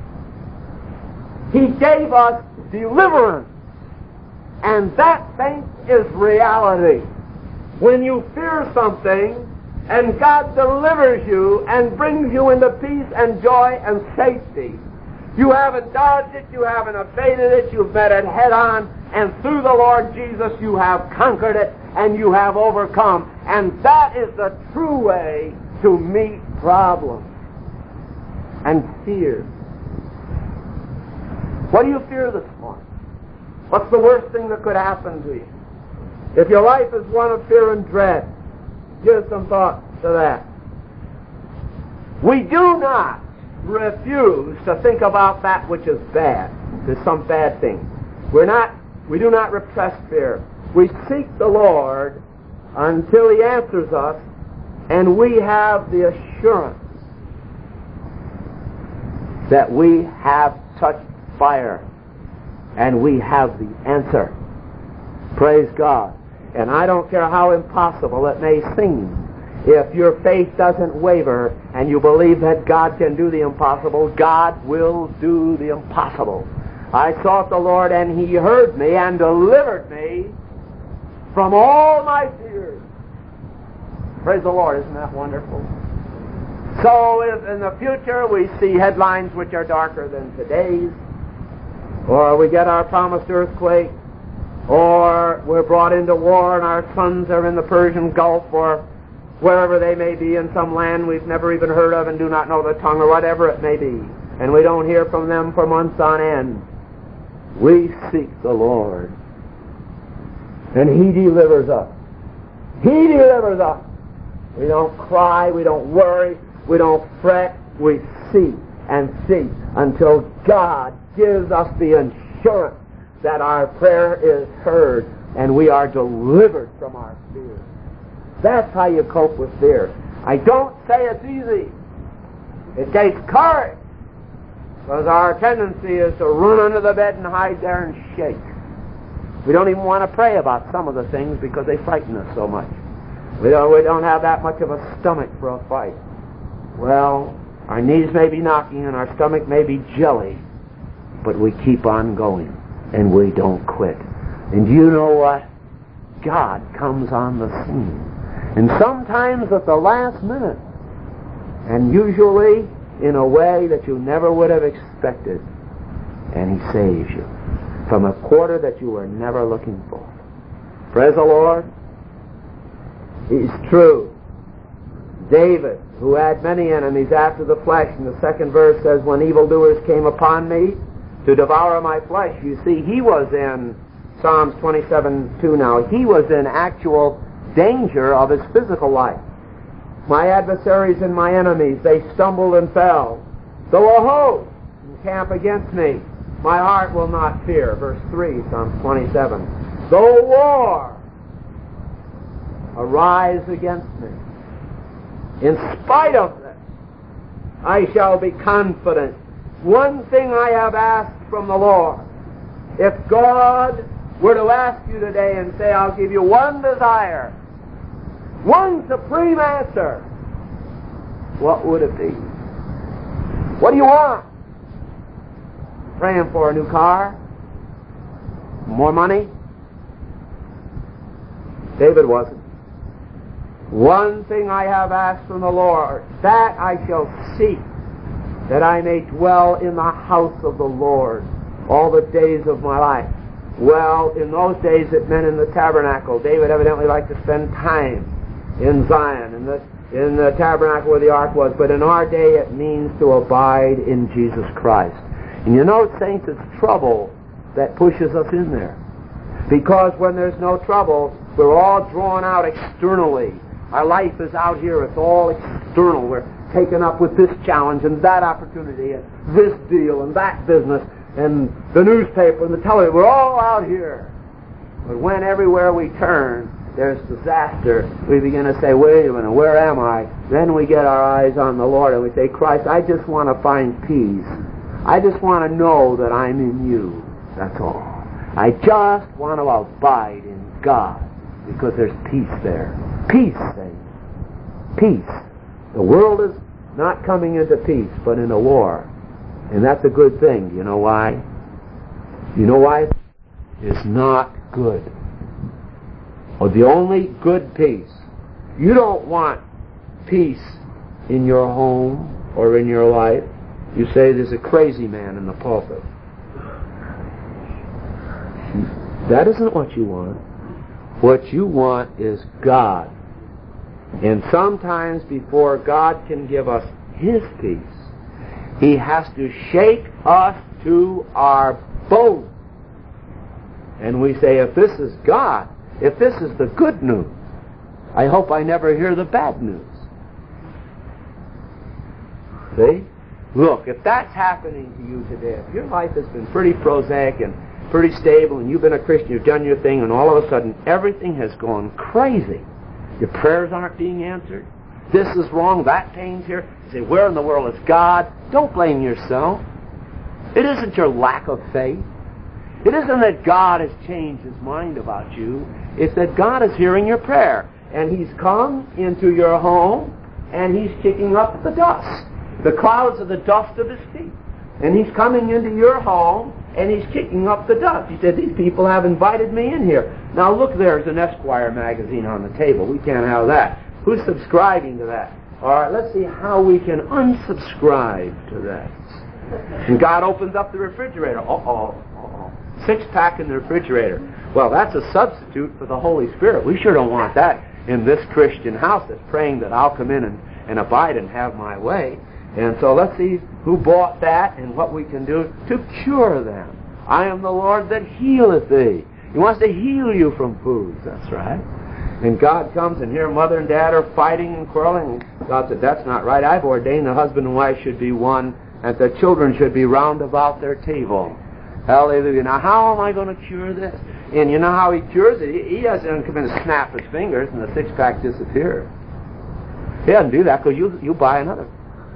He gave us deliverance. And that, saints, is reality. When you fear something, and God delivers you and brings you into peace and joy and safety, you haven't dodged it, you haven't evaded it, you've met it head on, and through the Lord Jesus you have conquered it, and you have overcome. And that is the true way to meet problems and fear. What do you fear this morning? What's the worst thing that could happen to you? If your life is one of fear and dread, give some thought to that. We do not refuse to think about that which is bad. There's some bad thing. We're not, we do not repress fear. We seek the Lord until He answers us, and we have the assurance that we have touched fire, and we have the answer. Praise God. And I don't care how impossible it may seem. If your faith doesn't waver and you believe that God can do the impossible, God will do the impossible. I sought the Lord, and He heard me and delivered me from all my fears. Praise the Lord. Isn't that wonderful? So if in the future we see headlines which are darker than today's, or we get our promised earthquake, or we're brought into war and our sons are in the Persian Gulf, or wherever they may be in some land we've never even heard of and do not know the tongue, or whatever it may be, and we don't hear from them for months on end, we seek the Lord, and He delivers us. He delivers us. We don't cry, we don't worry, we don't fret, we seek and seek until God gives us the assurance that our prayer is heard and we are delivered from our fears. That's how you cope with fear. I don't say it's easy. It takes courage, because our tendency is to run under the bed and hide there and shake. We don't even want to pray about some of the things because they frighten us so much. We don't, we don't have that much of a stomach for a fight. Well, our knees may be knocking and our stomach may be jelly, but we keep on going and we don't quit. And you know what? God comes on the scene. And sometimes at the last minute, and usually in a way that you never would have expected, and He saves you from a quarter that you were never looking for. Praise the Lord. He's true. David, who had many enemies after the flesh, in the second verse says, when evildoers came upon me to devour my flesh. You see, he was in Psalms twenty-seven two now. He was in actual danger of his physical life. My adversaries and my enemies, they stumbled and fell. Though a host encamp against me, my heart will not fear. Verse three, Psalms twenty-seven. Though war arise against me, in spite of this, I shall be confident. One thing I have asked from the Lord. If God were to ask you today and say, I'll give you one desire, one supreme answer, what would it be? What do you want? Praying for a new car? More money? David wasn't. One thing I have asked from the Lord, that I shall seek, that I may dwell in the house of the Lord all the days of my life. Well, in those days it meant in the tabernacle. David evidently liked to spend time in Zion, in the, in the tabernacle where the ark was. But in our day it means to abide in Jesus Christ. And you know, saints, it's trouble that pushes us in there. Because when there's no trouble, we're all drawn out externally. Our life is out here. It's all external. We're taken up with this challenge and that opportunity and this deal and that business and the newspaper and the television. We're all out here. But when everywhere we turn there's disaster, we begin to say, wait a minute, where am I? Then we get our eyes on the Lord and we say, Christ, I just want to find peace. I just want to know that I'm in you. That's all. I just want to abide in God because there's peace there. Peace, saints. Peace. The world is not coming into peace, but in a war. And that's a good thing. You know why? You know why? It's not good. Or the only good peace. You don't want peace in your home or in your life. You say there's a crazy man in the pulpit. That isn't what you want. What you want is God. And sometimes before God can give us His peace, He has to shake us to our bones. And we say, if this is God, if this is the good news, I hope I never hear the bad news. See? Look, if that's happening to you today, if your life has been pretty prosaic and pretty stable and you've been a Christian, you've done your thing, and all of a sudden everything has gone crazy. Your prayers aren't being answered. This is wrong, that pain's here. You say, where in the world is God? Don't blame yourself. It isn't your lack of faith. It isn't that God has changed His mind about you. It's that God is hearing your prayer. And He's come into your home and He's kicking up the dust. The clouds are the dust of His feet. And He's coming into your home and He's kicking up the dust. He said, these people have invited me in here. Now look, there's an Esquire magazine on the table. We can't have that. Who's subscribing to that? All right, let's see how we can unsubscribe to that. And God opens up the refrigerator. Uh-oh, uh-oh. Six-pack in the refrigerator. Well, that's a substitute for the Holy Spirit. We sure don't want that in this Christian house that's praying that I'll come in and, and abide and have my way. And so let's see who bought that and what we can do to cure them. I am the Lord that healeth thee. He wants to heal you from foods. That's right. And God comes, and here mother and dad are fighting and quarreling. God said, that's not right. I've ordained the husband and wife should be one, and the children should be round about their table. Hallelujah. Now, how am I going to cure this? And you know how He cures it? He, he doesn't come in and snap His fingers, and the six-pack disappears. He doesn't do that because you, you buy another.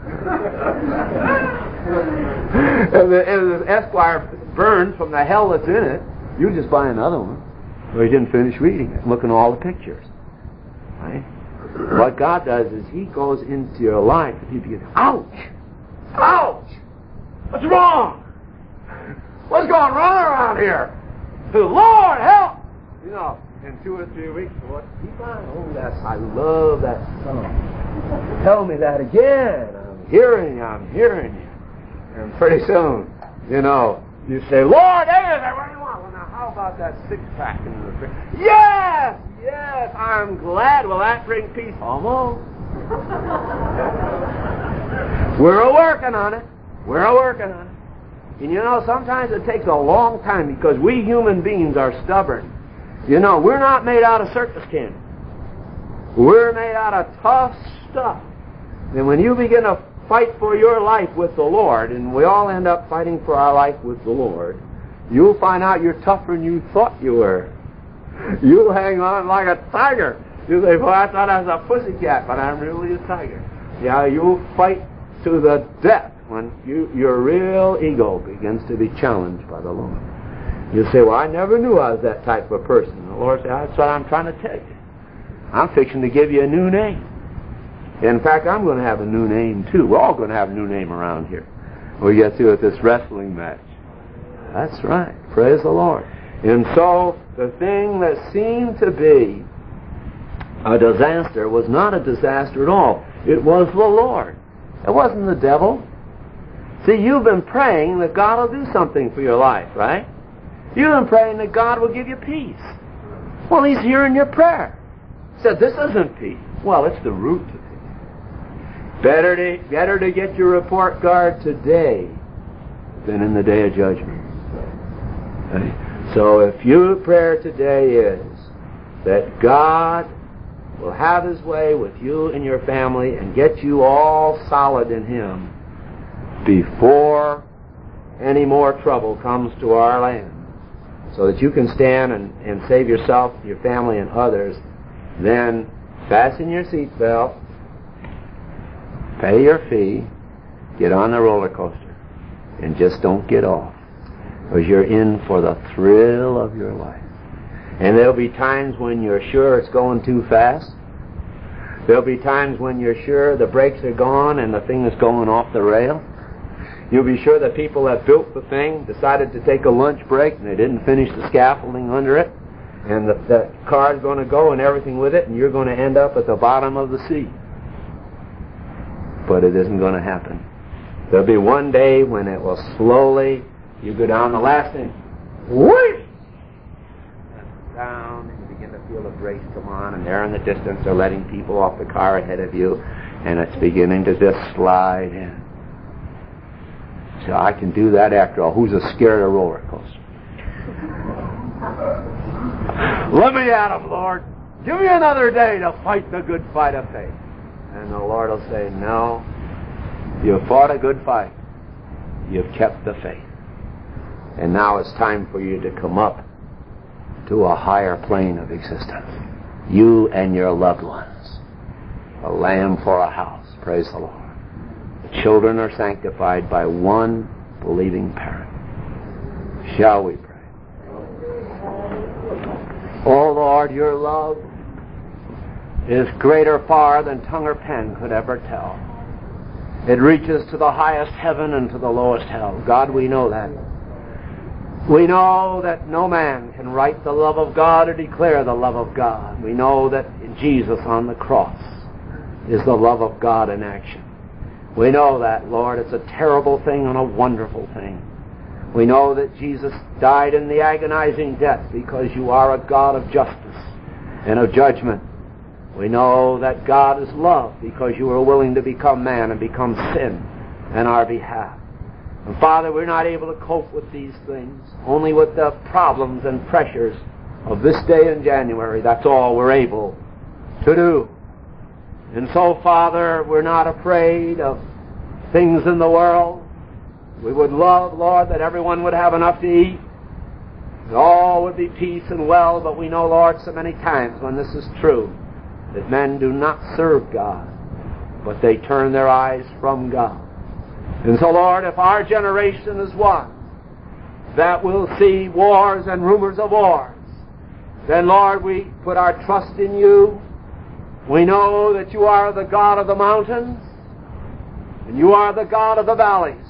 If the, if the Esquire burns from the hell that's in it, you just buy another one. Or you didn't finish reading it, looking at all the pictures. Right? What God does is He goes into your life and He begins, ouch! Ouch! What's wrong? What's going wrong around here? Lord, help! You know, in two or three weeks, what? Keep on. Oh, that's, I love that song. Tell me that again. I'm hearing you, I'm hearing you. And pretty soon, you know, you say, Lord, everything, what do you want? Well, now, how about that six-pack in the refrigerator? Yes! Yes! I'm glad. Will that bring peace? Almost. We're a-working on it. We're a-working on it. And you know, sometimes it takes a long time because we human beings are stubborn. You know, we're not made out of circus candy. We're made out of tough stuff. And when you begin to fight for your life with the Lord, and we all end up fighting for our life with the Lord, you'll find out you're tougher than you thought you were. You'll hang on like a tiger. You'll say, well, I thought I was a pussycat, but I'm really a tiger. Yeah, you'll fight to the death when you, your real ego begins to be challenged by the Lord. You'll say, well, I never knew I was that type of a person. And the Lord said, that's what I'm trying to tell you. I'm fixing to give you a new name. In fact, I'm going to have a new name, too. We're all going to have a new name around here when we get through with this wrestling match. That's right. Praise the Lord. And so, the thing that seemed to be a disaster was not a disaster at all. It was the Lord. It wasn't the devil. See, you've been praying that God will do something for your life, right? You've been praying that God will give you peace. Well, He's hearing your prayer. He said, this isn't peace. Well, it's the root of peace. Better to, better to get your report card today than in the day of judgment. Okay? So if your prayer today is that God will have His way with you and your family and get you all solid in Him before any more trouble comes to our land, so that you can stand and, and save yourself, your family, and others, then fasten your seatbelt, pay your fee, get on the roller coaster, and just don't get off, because you're in for the thrill of your life. And there'll be times when you're sure it's going too fast. There'll be times when you're sure the brakes are gone and the thing is going off the rail. You'll be sure the people that built the thing decided to take a lunch break and they didn't finish the scaffolding under it. And the, the car's going to go and everything with it, and you're going to end up at the bottom of the sea. But it isn't going to happen. There'll be one day when it will slowly, you go down the last thing, whoosh! Down, and you begin to feel the brakes come on, and there in the distance they're letting people off the car ahead of you, and it's beginning to just slide in. So I can do that after all. Who's a scared of roller coaster? Let me at him, Lord. Give me another day to fight the good fight of faith. And the Lord will say, no, you've fought a good fight. You've kept the faith. And now it's time for you to come up to a higher plane of existence. You and your loved ones. A lamb for a house. Praise the Lord. The children are sanctified by one believing parent. Shall we pray? Oh Lord, your love is greater far than tongue or pen could ever tell. It reaches to the highest heaven and to the lowest hell. God, we know that. We know that no man can write the love of God or declare the love of God. We know that Jesus on the cross is the love of God in action. We know that, Lord. It's a terrible thing and a wonderful thing. We know that Jesus died in the agonizing death because you are a God of justice and of judgment. We know that God is love because you were willing to become man and become sin on our behalf. And Father, we're not able to cope with these things, only with the problems and pressures of this day in January. That's all we're able to do. And so, Father, we're not afraid of things in the world. We would love, Lord, that everyone would have enough to eat. That all would be peace and well, but we know, Lord, so many times when this is true, that men do not serve God, but they turn their eyes from God. And so, Lord, if our generation is one that will see wars and rumors of wars, then, Lord, we put our trust in you. We know that you are the God of the mountains, and you are the God of the valleys,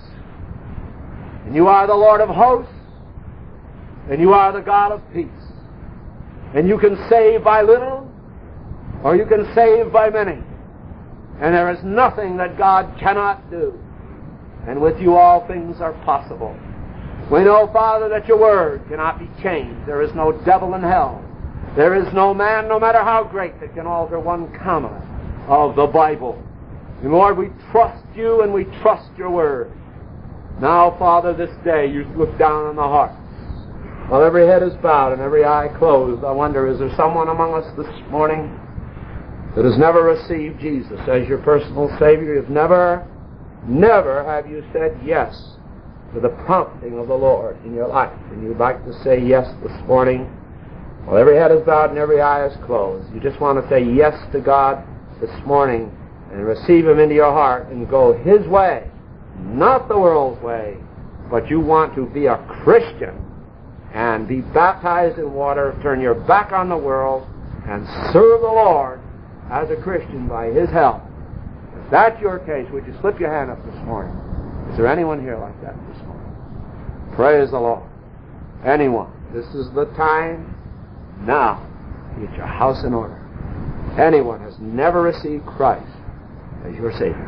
and you are the Lord of hosts, and you are the God of peace. And you can save by little, or you can save by many. And there is nothing that God cannot do. And with you all things are possible. We know, Father, that your word cannot be changed. There is no devil in hell. There is no man, no matter how great, that can alter one comma of the Bible. And Lord, we trust you and we trust your word. Now, Father, this day you look down on the hearts. While every head is bowed and every eye closed, I wonder, is there someone among us this morning that has never received Jesus as your personal Savior? You've never, never have you said yes to the prompting of the Lord in your life. And you'd like to say yes this morning. While every head is bowed and every eye is closed, you just want to say yes to God this morning and receive Him into your heart and go His way, not the world's way, but you want to be a Christian and be baptized in water, turn your back on the world, and serve the Lord as a Christian by His help. If that's your case, would you slip your hand up this morning? Is there anyone here like that this morning? Praise the Lord. Anyone? This is the time now to get your house in order. Anyone has never received Christ as your Savior.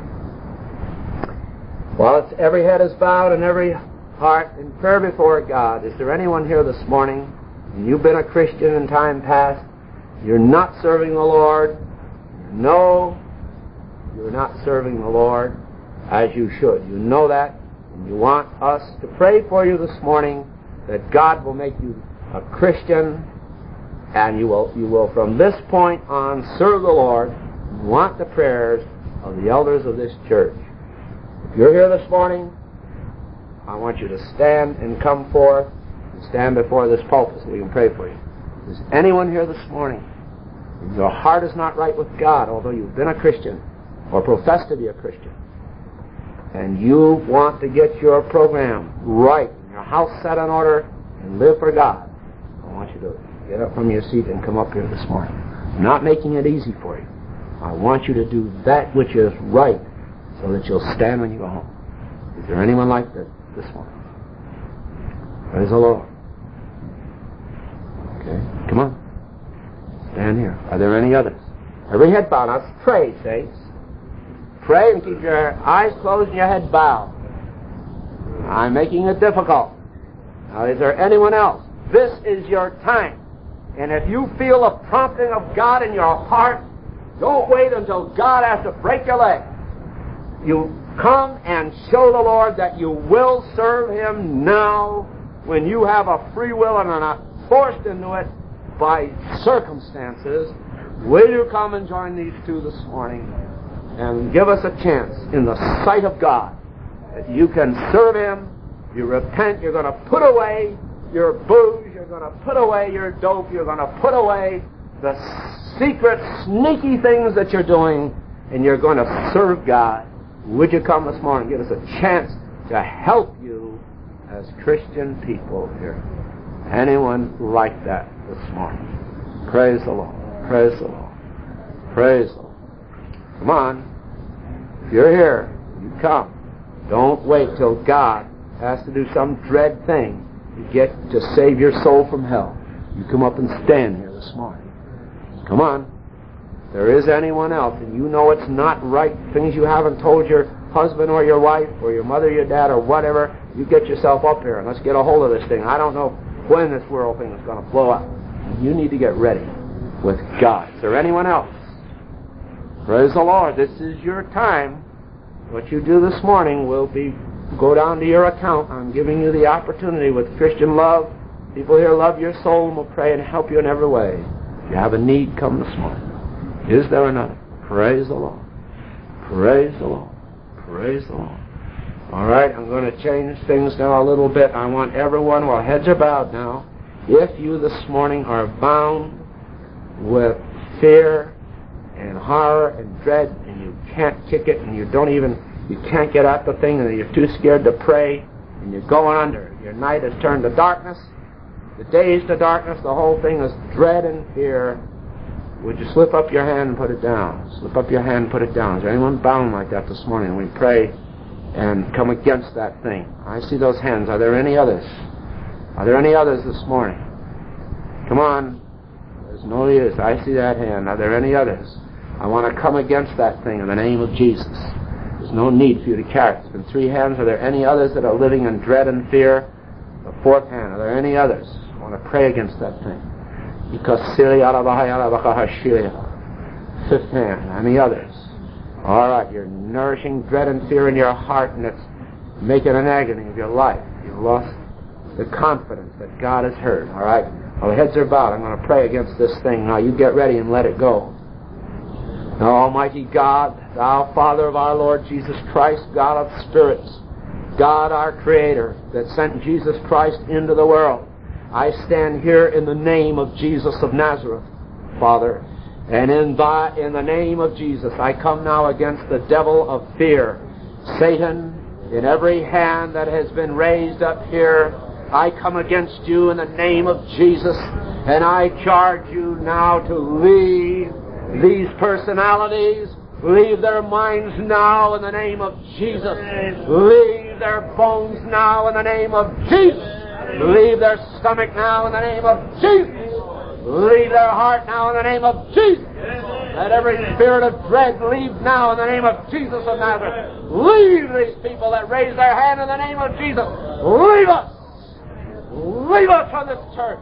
While it's every head is bowed and every heart in prayer before God, is there anyone here this morning, and you've been a Christian in time past, you're not serving the Lord, you know you're not serving the Lord as you should. You know that, and you want us to pray for you this morning that God will make you a Christian, and you will, you will from this point on serve the Lord and want the prayers of the elders of this church. If you're here this morning, I want you to stand and come forth and stand before this pulpit so we can pray for you. Is anyone here this morning, your heart is not right with God, although you've been a Christian or profess to be a Christian, and you want to get your program right, your house set in order, and live for God, I want you to get up from your seat and come up here this morning. I'm not making it easy for you. I want you to do that which is right so that you'll stand when you go home. Is there anyone like that this morning? Praise the Lord. Okay, come on. Stand here. Are there any others? Every head bowed. Now pray, saints. Pray and keep your eyes closed and your head bowed. I'm making it difficult. Now, is there anyone else? This is your time. And if you feel a prompting of God in your heart, don't wait until God has to break your leg. You come and show the Lord that you will serve Him now when you have a free will and are not forced into it by circumstances, will you come and join these two this morning and give us a chance in the sight of God that you can serve Him, you repent, you're going to put away your booze, you're going to put away your dope, you're going to put away the secret, sneaky things that you're doing, and you're going to serve God. Would you come this morning and give us a chance to help you as Christian people here? Anyone like that this morning? Praise the Lord. Praise the Lord. Praise the Lord. Come on. If you're here, you come. Don't wait till God has to do some dread thing to get to save your soul from hell. You come up and stand here this morning. Come on. If there is anyone else, and you know it's not right, things you haven't told your husband or your wife or your mother or your dad or whatever, you get yourself up here and let's get a hold of this thing. I don't know when this world thing is going to blow up. You need to get ready with God. Is there anyone else? Praise the Lord. This is your time. What you do this morning will be go down to your account. I'm giving you the opportunity with Christian love. People here love your soul and will pray and help you in every way. If you have a need, come this morning. Is there another? Praise the Lord. Praise the Lord. Praise the Lord. All right, I'm going to change things now a little bit. I want everyone, while heads are bowed now, if you this morning are bound with fear and horror and dread, and you can't kick it, and you don't even, you can't get at the thing, and you're too scared to pray, and you're going under. Your night has turned to darkness, the day's to darkness, the whole thing is dread and fear. Would you slip up your hand and put it down? Slip up your hand and put it down. Is there anyone bound like that this morning? We pray and come against that thing. I see those hands. Are there any others? Are there any others this morning? Come on. There's no use. I see that hand. Are there any others? I want to come against that thing in the name of Jesus. There's no need for you to carry it. There's been three hands. Are there any others that are living in dread and fear? The fourth hand. Are there any others? I want to pray against that thing. Fifth hand. Any others? All right. You're nourishing dread and fear in your heart, and it's making an agony of your life. You've lost the confidence that God has heard. All right. While the heads are bowed, I'm going to pray against this thing. Now you get ready and let it go. Now, Almighty God, Thou Father of our Lord Jesus Christ, God of spirits, God our Creator, that sent Jesus Christ into the world, I stand here in the name of Jesus of Nazareth, Father, and in thy, in the name of Jesus, I come now against the devil of fear. Satan, in every hand that has been raised up here, I come against you in the name of Jesus, and I charge you now to leave these personalities, leave their minds now in the name of Jesus, leave their bones now in the name of Jesus, leave their stomach now in the name of Jesus, leave their heart now in the name of Jesus. Let every spirit of dread leave now in the name of Jesus of Nazareth. Leave these people that raise their hand in the name of Jesus. Leave us. Leave us from this church.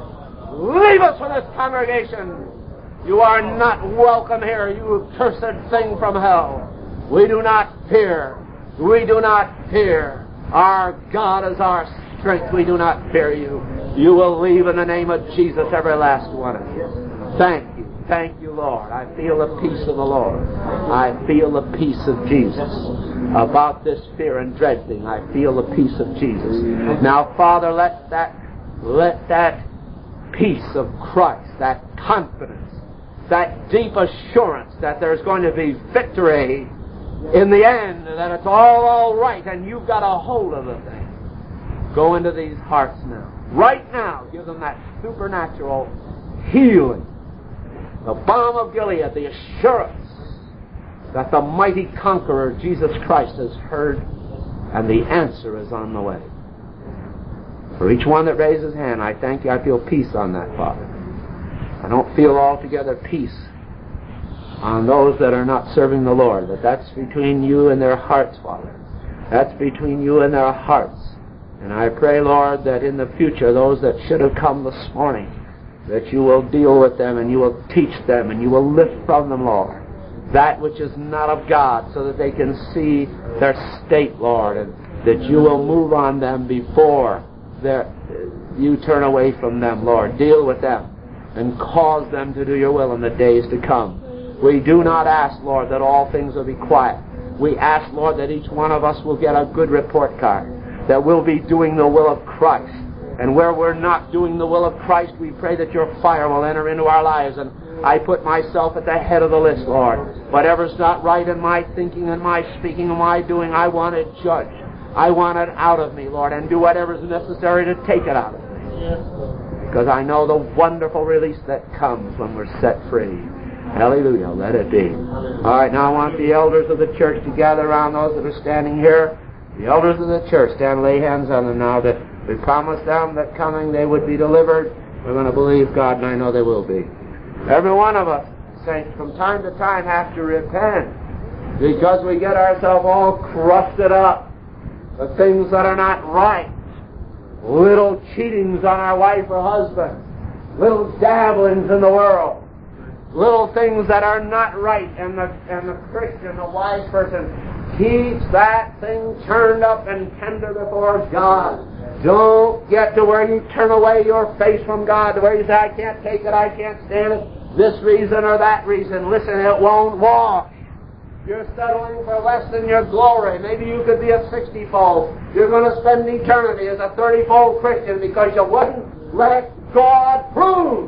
Leave us from this congregation. You are not welcome here, you cursed thing from hell. We do not fear. We do not fear. Our God is our strength. We do not fear you. You will leave in the name of Jesus, every last one of you. Thank you. Thank you, Lord. I feel the peace of the Lord. I feel the peace of Jesus. About this fear and dread thing, I feel the peace of Jesus. Now, Father, let that, let that peace of Christ, that confidence, that deep assurance that there's going to be victory in the end, that it's all all right, and you've got a hold of the thing. Go into these hearts now. Right now, give them that supernatural healing. The balm of Gilead, the assurance that the mighty conqueror, Jesus Christ, has heard, and the answer is on the way. For each one that raises his hand, I thank you. I feel peace on that, Father. I don't feel altogether peace on those that are not serving the Lord. That that's between you and their hearts, Father. That's between you and their hearts. And I pray, Lord, that in the future, those that should have come this morning, that you will deal with them and you will teach them and you will lift from them, Lord, that which is not of God, so that they can see their state, Lord, and that you will move on them before their you turn away from them, Lord. Deal with them and cause them to do your will in the days to come. We do not ask, Lord, that all things will be quiet. We ask, Lord, that each one of us will get a good report card, that we'll be doing the will of Christ. And where we're not doing the will of Christ, we pray that your fire will enter into our lives. And I put myself at the head of the list, Lord. Whatever's not right in my thinking and my speaking and my doing, I want it judged. I want it out of me, Lord, and do whatever's necessary to take it out of me. Because I know the wonderful release that comes when we're set free. Hallelujah, let it be. All right, now I want the elders of the church to gather around those that are standing here. The elders of the church, stand, lay hands on them now. That we promised them that coming they would be delivered. We're going to believe God, and I know they will be. Every one of us, saints, from time to time have to repent because we get ourselves all crusted up with things that are not right. Little cheatings on our wife or husband. Little dabblings in the world. Little things that are not right, and the, and the Christian, the wise person, keeps that thing turned up and tender before God. Don't get to where you turn away your face from God, to where you say, I can't take it, I can't stand it, this reason or that reason. Listen, it won't wash. You're settling for less than your glory. Maybe you could be a sixty-fold. You're going to spend eternity as a thirty-fold Christian because you wouldn't let God prove.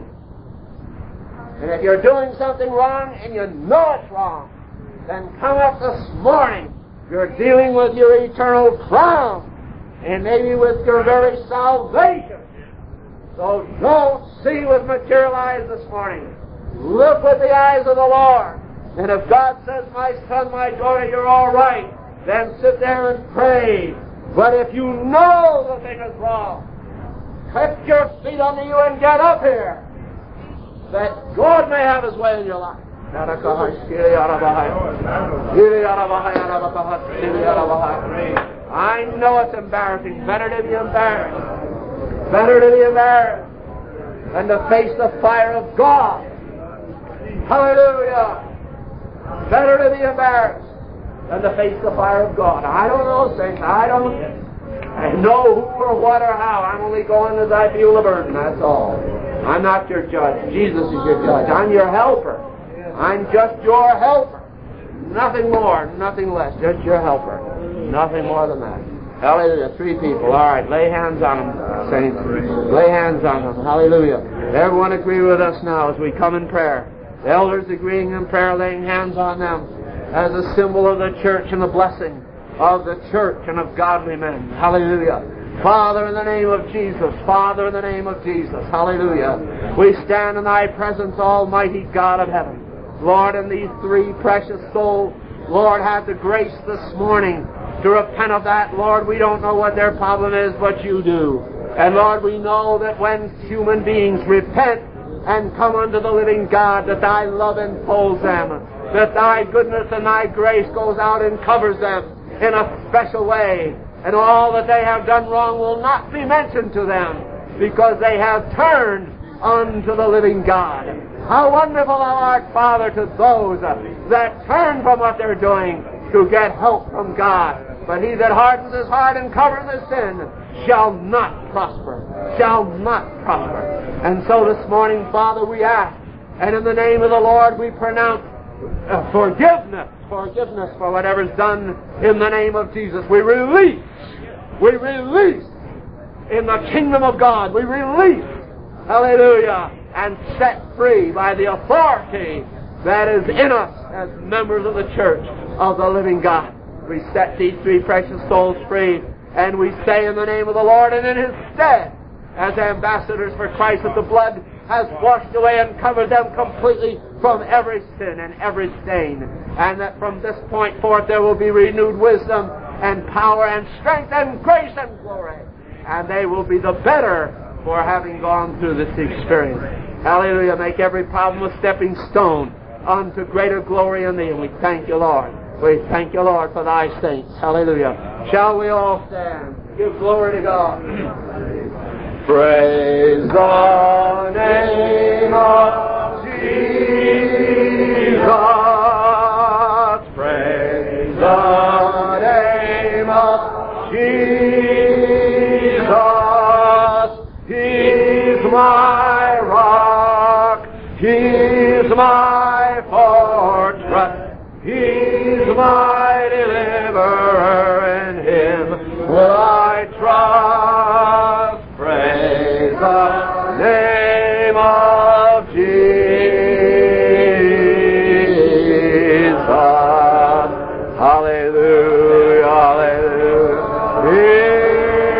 And if you're doing something wrong and you know it's wrong, then come up this morning. You're dealing with your eternal crown and maybe with your very salvation. So don't see with material eyes this morning. Look with the eyes of the Lord. And if God says, my son, my daughter, you're all right, then sit there and pray. But if you know the thing is wrong, put your feet under you and get up here, that God may have His way in your life. I know it's embarrassing. Better to be embarrassed. Better to be embarrassed than to face the fire of God. Hallelujah. Better to be embarrassed than to face the fire of God. I don't know, saints. I don't I know who or what or how. I'm only going as I feel the burden, that's all. I'm not your judge. Jesus is your judge. I'm your helper. I'm just your helper. Nothing more, nothing less. Just your helper. Nothing more than that. Hallelujah. Three people. All right. Lay hands on them, saints. Lay hands on them. Hallelujah. Everyone agree with us now as we come in prayer. The elders agreeing in prayer, laying hands on them as a symbol of the church and the blessing of the church and of godly men. Hallelujah. Father, in the name of Jesus. Father, in the name of Jesus. Hallelujah. We stand in Thy presence, Almighty God of heaven. Lord, in these three precious souls, Lord, have the grace this morning to repent of that. Lord, we don't know what their problem is, but You do. And Lord, we know that when human beings repent and come unto the living God, that Thy love enfolds them, that Thy goodness and Thy grace goes out and covers them in a special way. And all that they have done wrong will not be mentioned to them because they have turned unto the living God. How wonderful Thou art, Father, to those that turn from what they're doing to get help from God. But he that hardens his heart and covers his sin shall not prosper, shall not prosper. And so this morning, Father, we ask, and in the name of the Lord we pronounce uh, forgiveness, forgiveness for whatever's done in the name of Jesus. We release, we release in the kingdom of God, we release, hallelujah, and set free by the authority that is in us as members of the church of the living God. We set these three precious souls free, and we say in the name of the Lord and in His stead, as ambassadors for Christ, that the blood has washed away and covered them completely from every sin and every stain, and that from this point forth there will be renewed wisdom and power and strength and grace and glory, and they will be the better for having gone through this experience. Hallelujah. Make every problem a stepping stone unto greater glory in Thee, and we thank You, Lord. We thank You, Lord, for Thy saints. Hallelujah. Shall we all stand? Give glory to God. Praise the name of Jesus. Praise the name of Jesus. He Hallelujah, hallelujah.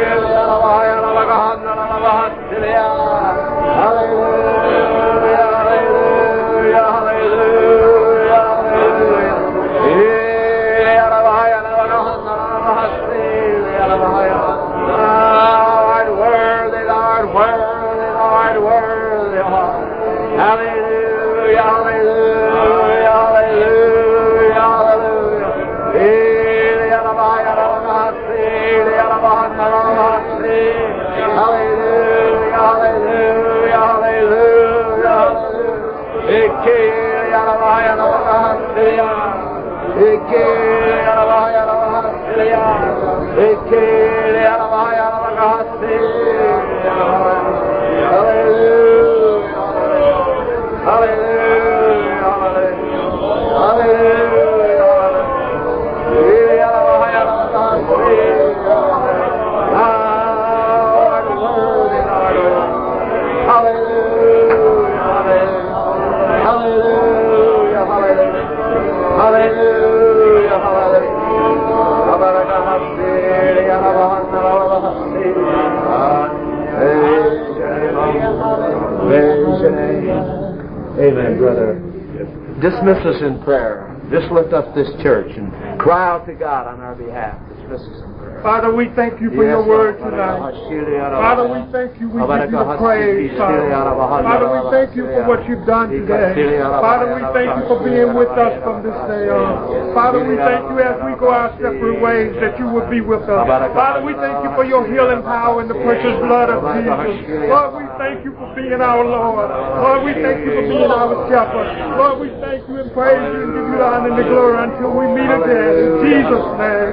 Amen, brother. Dismiss us in prayer. Just lift up this church and cry out to God on our behalf. Dismiss us in prayer. Father, we thank you for yes, your word tonight. Father, we thank you. We give you the praise, Father. Father, we thank you for what you've done today. Father, we thank you for being with us from this day on. Father, we thank you as we go our separate ways that you will be with us. Father, we thank you for your healing power in the precious blood of Jesus. Lord, we thank you for being our Lord. Lord, we thank you for being our shepherd. Lord, we thank you and praise you and give you the honor and the glory until we meet again. In Jesus' name,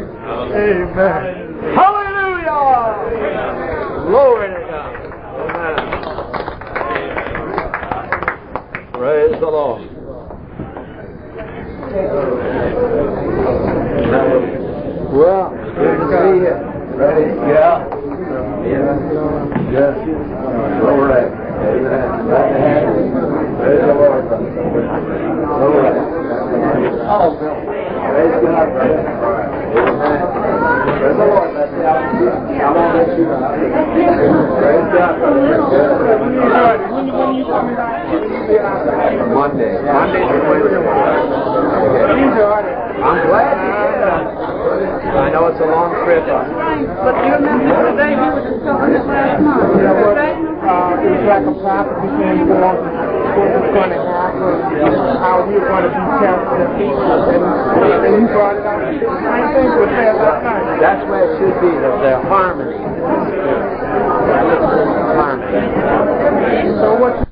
amen. Hallelujah! Glory to God. Amen. Praise the Lord. Well, good to see you. Ready? Yeah. Yes. All right. Amen. Glad to have you. Praise the Lord. All right. Oh, praise God, brother. Amen. Praise the Lord. That's the I won't let you out. Praise God, brother. When are you coming back? Monday. Monday to Wednesday. I'm glad you did. I know it's a long trip. But do you remember the day we were discussing it last month? You know what? Uh, it was like a prophecy came forth what was going to happen, how we were going to be tested, and, and you brought it out. The same thing was said last night. That's where it should be, the, the harmony. Harmony. So what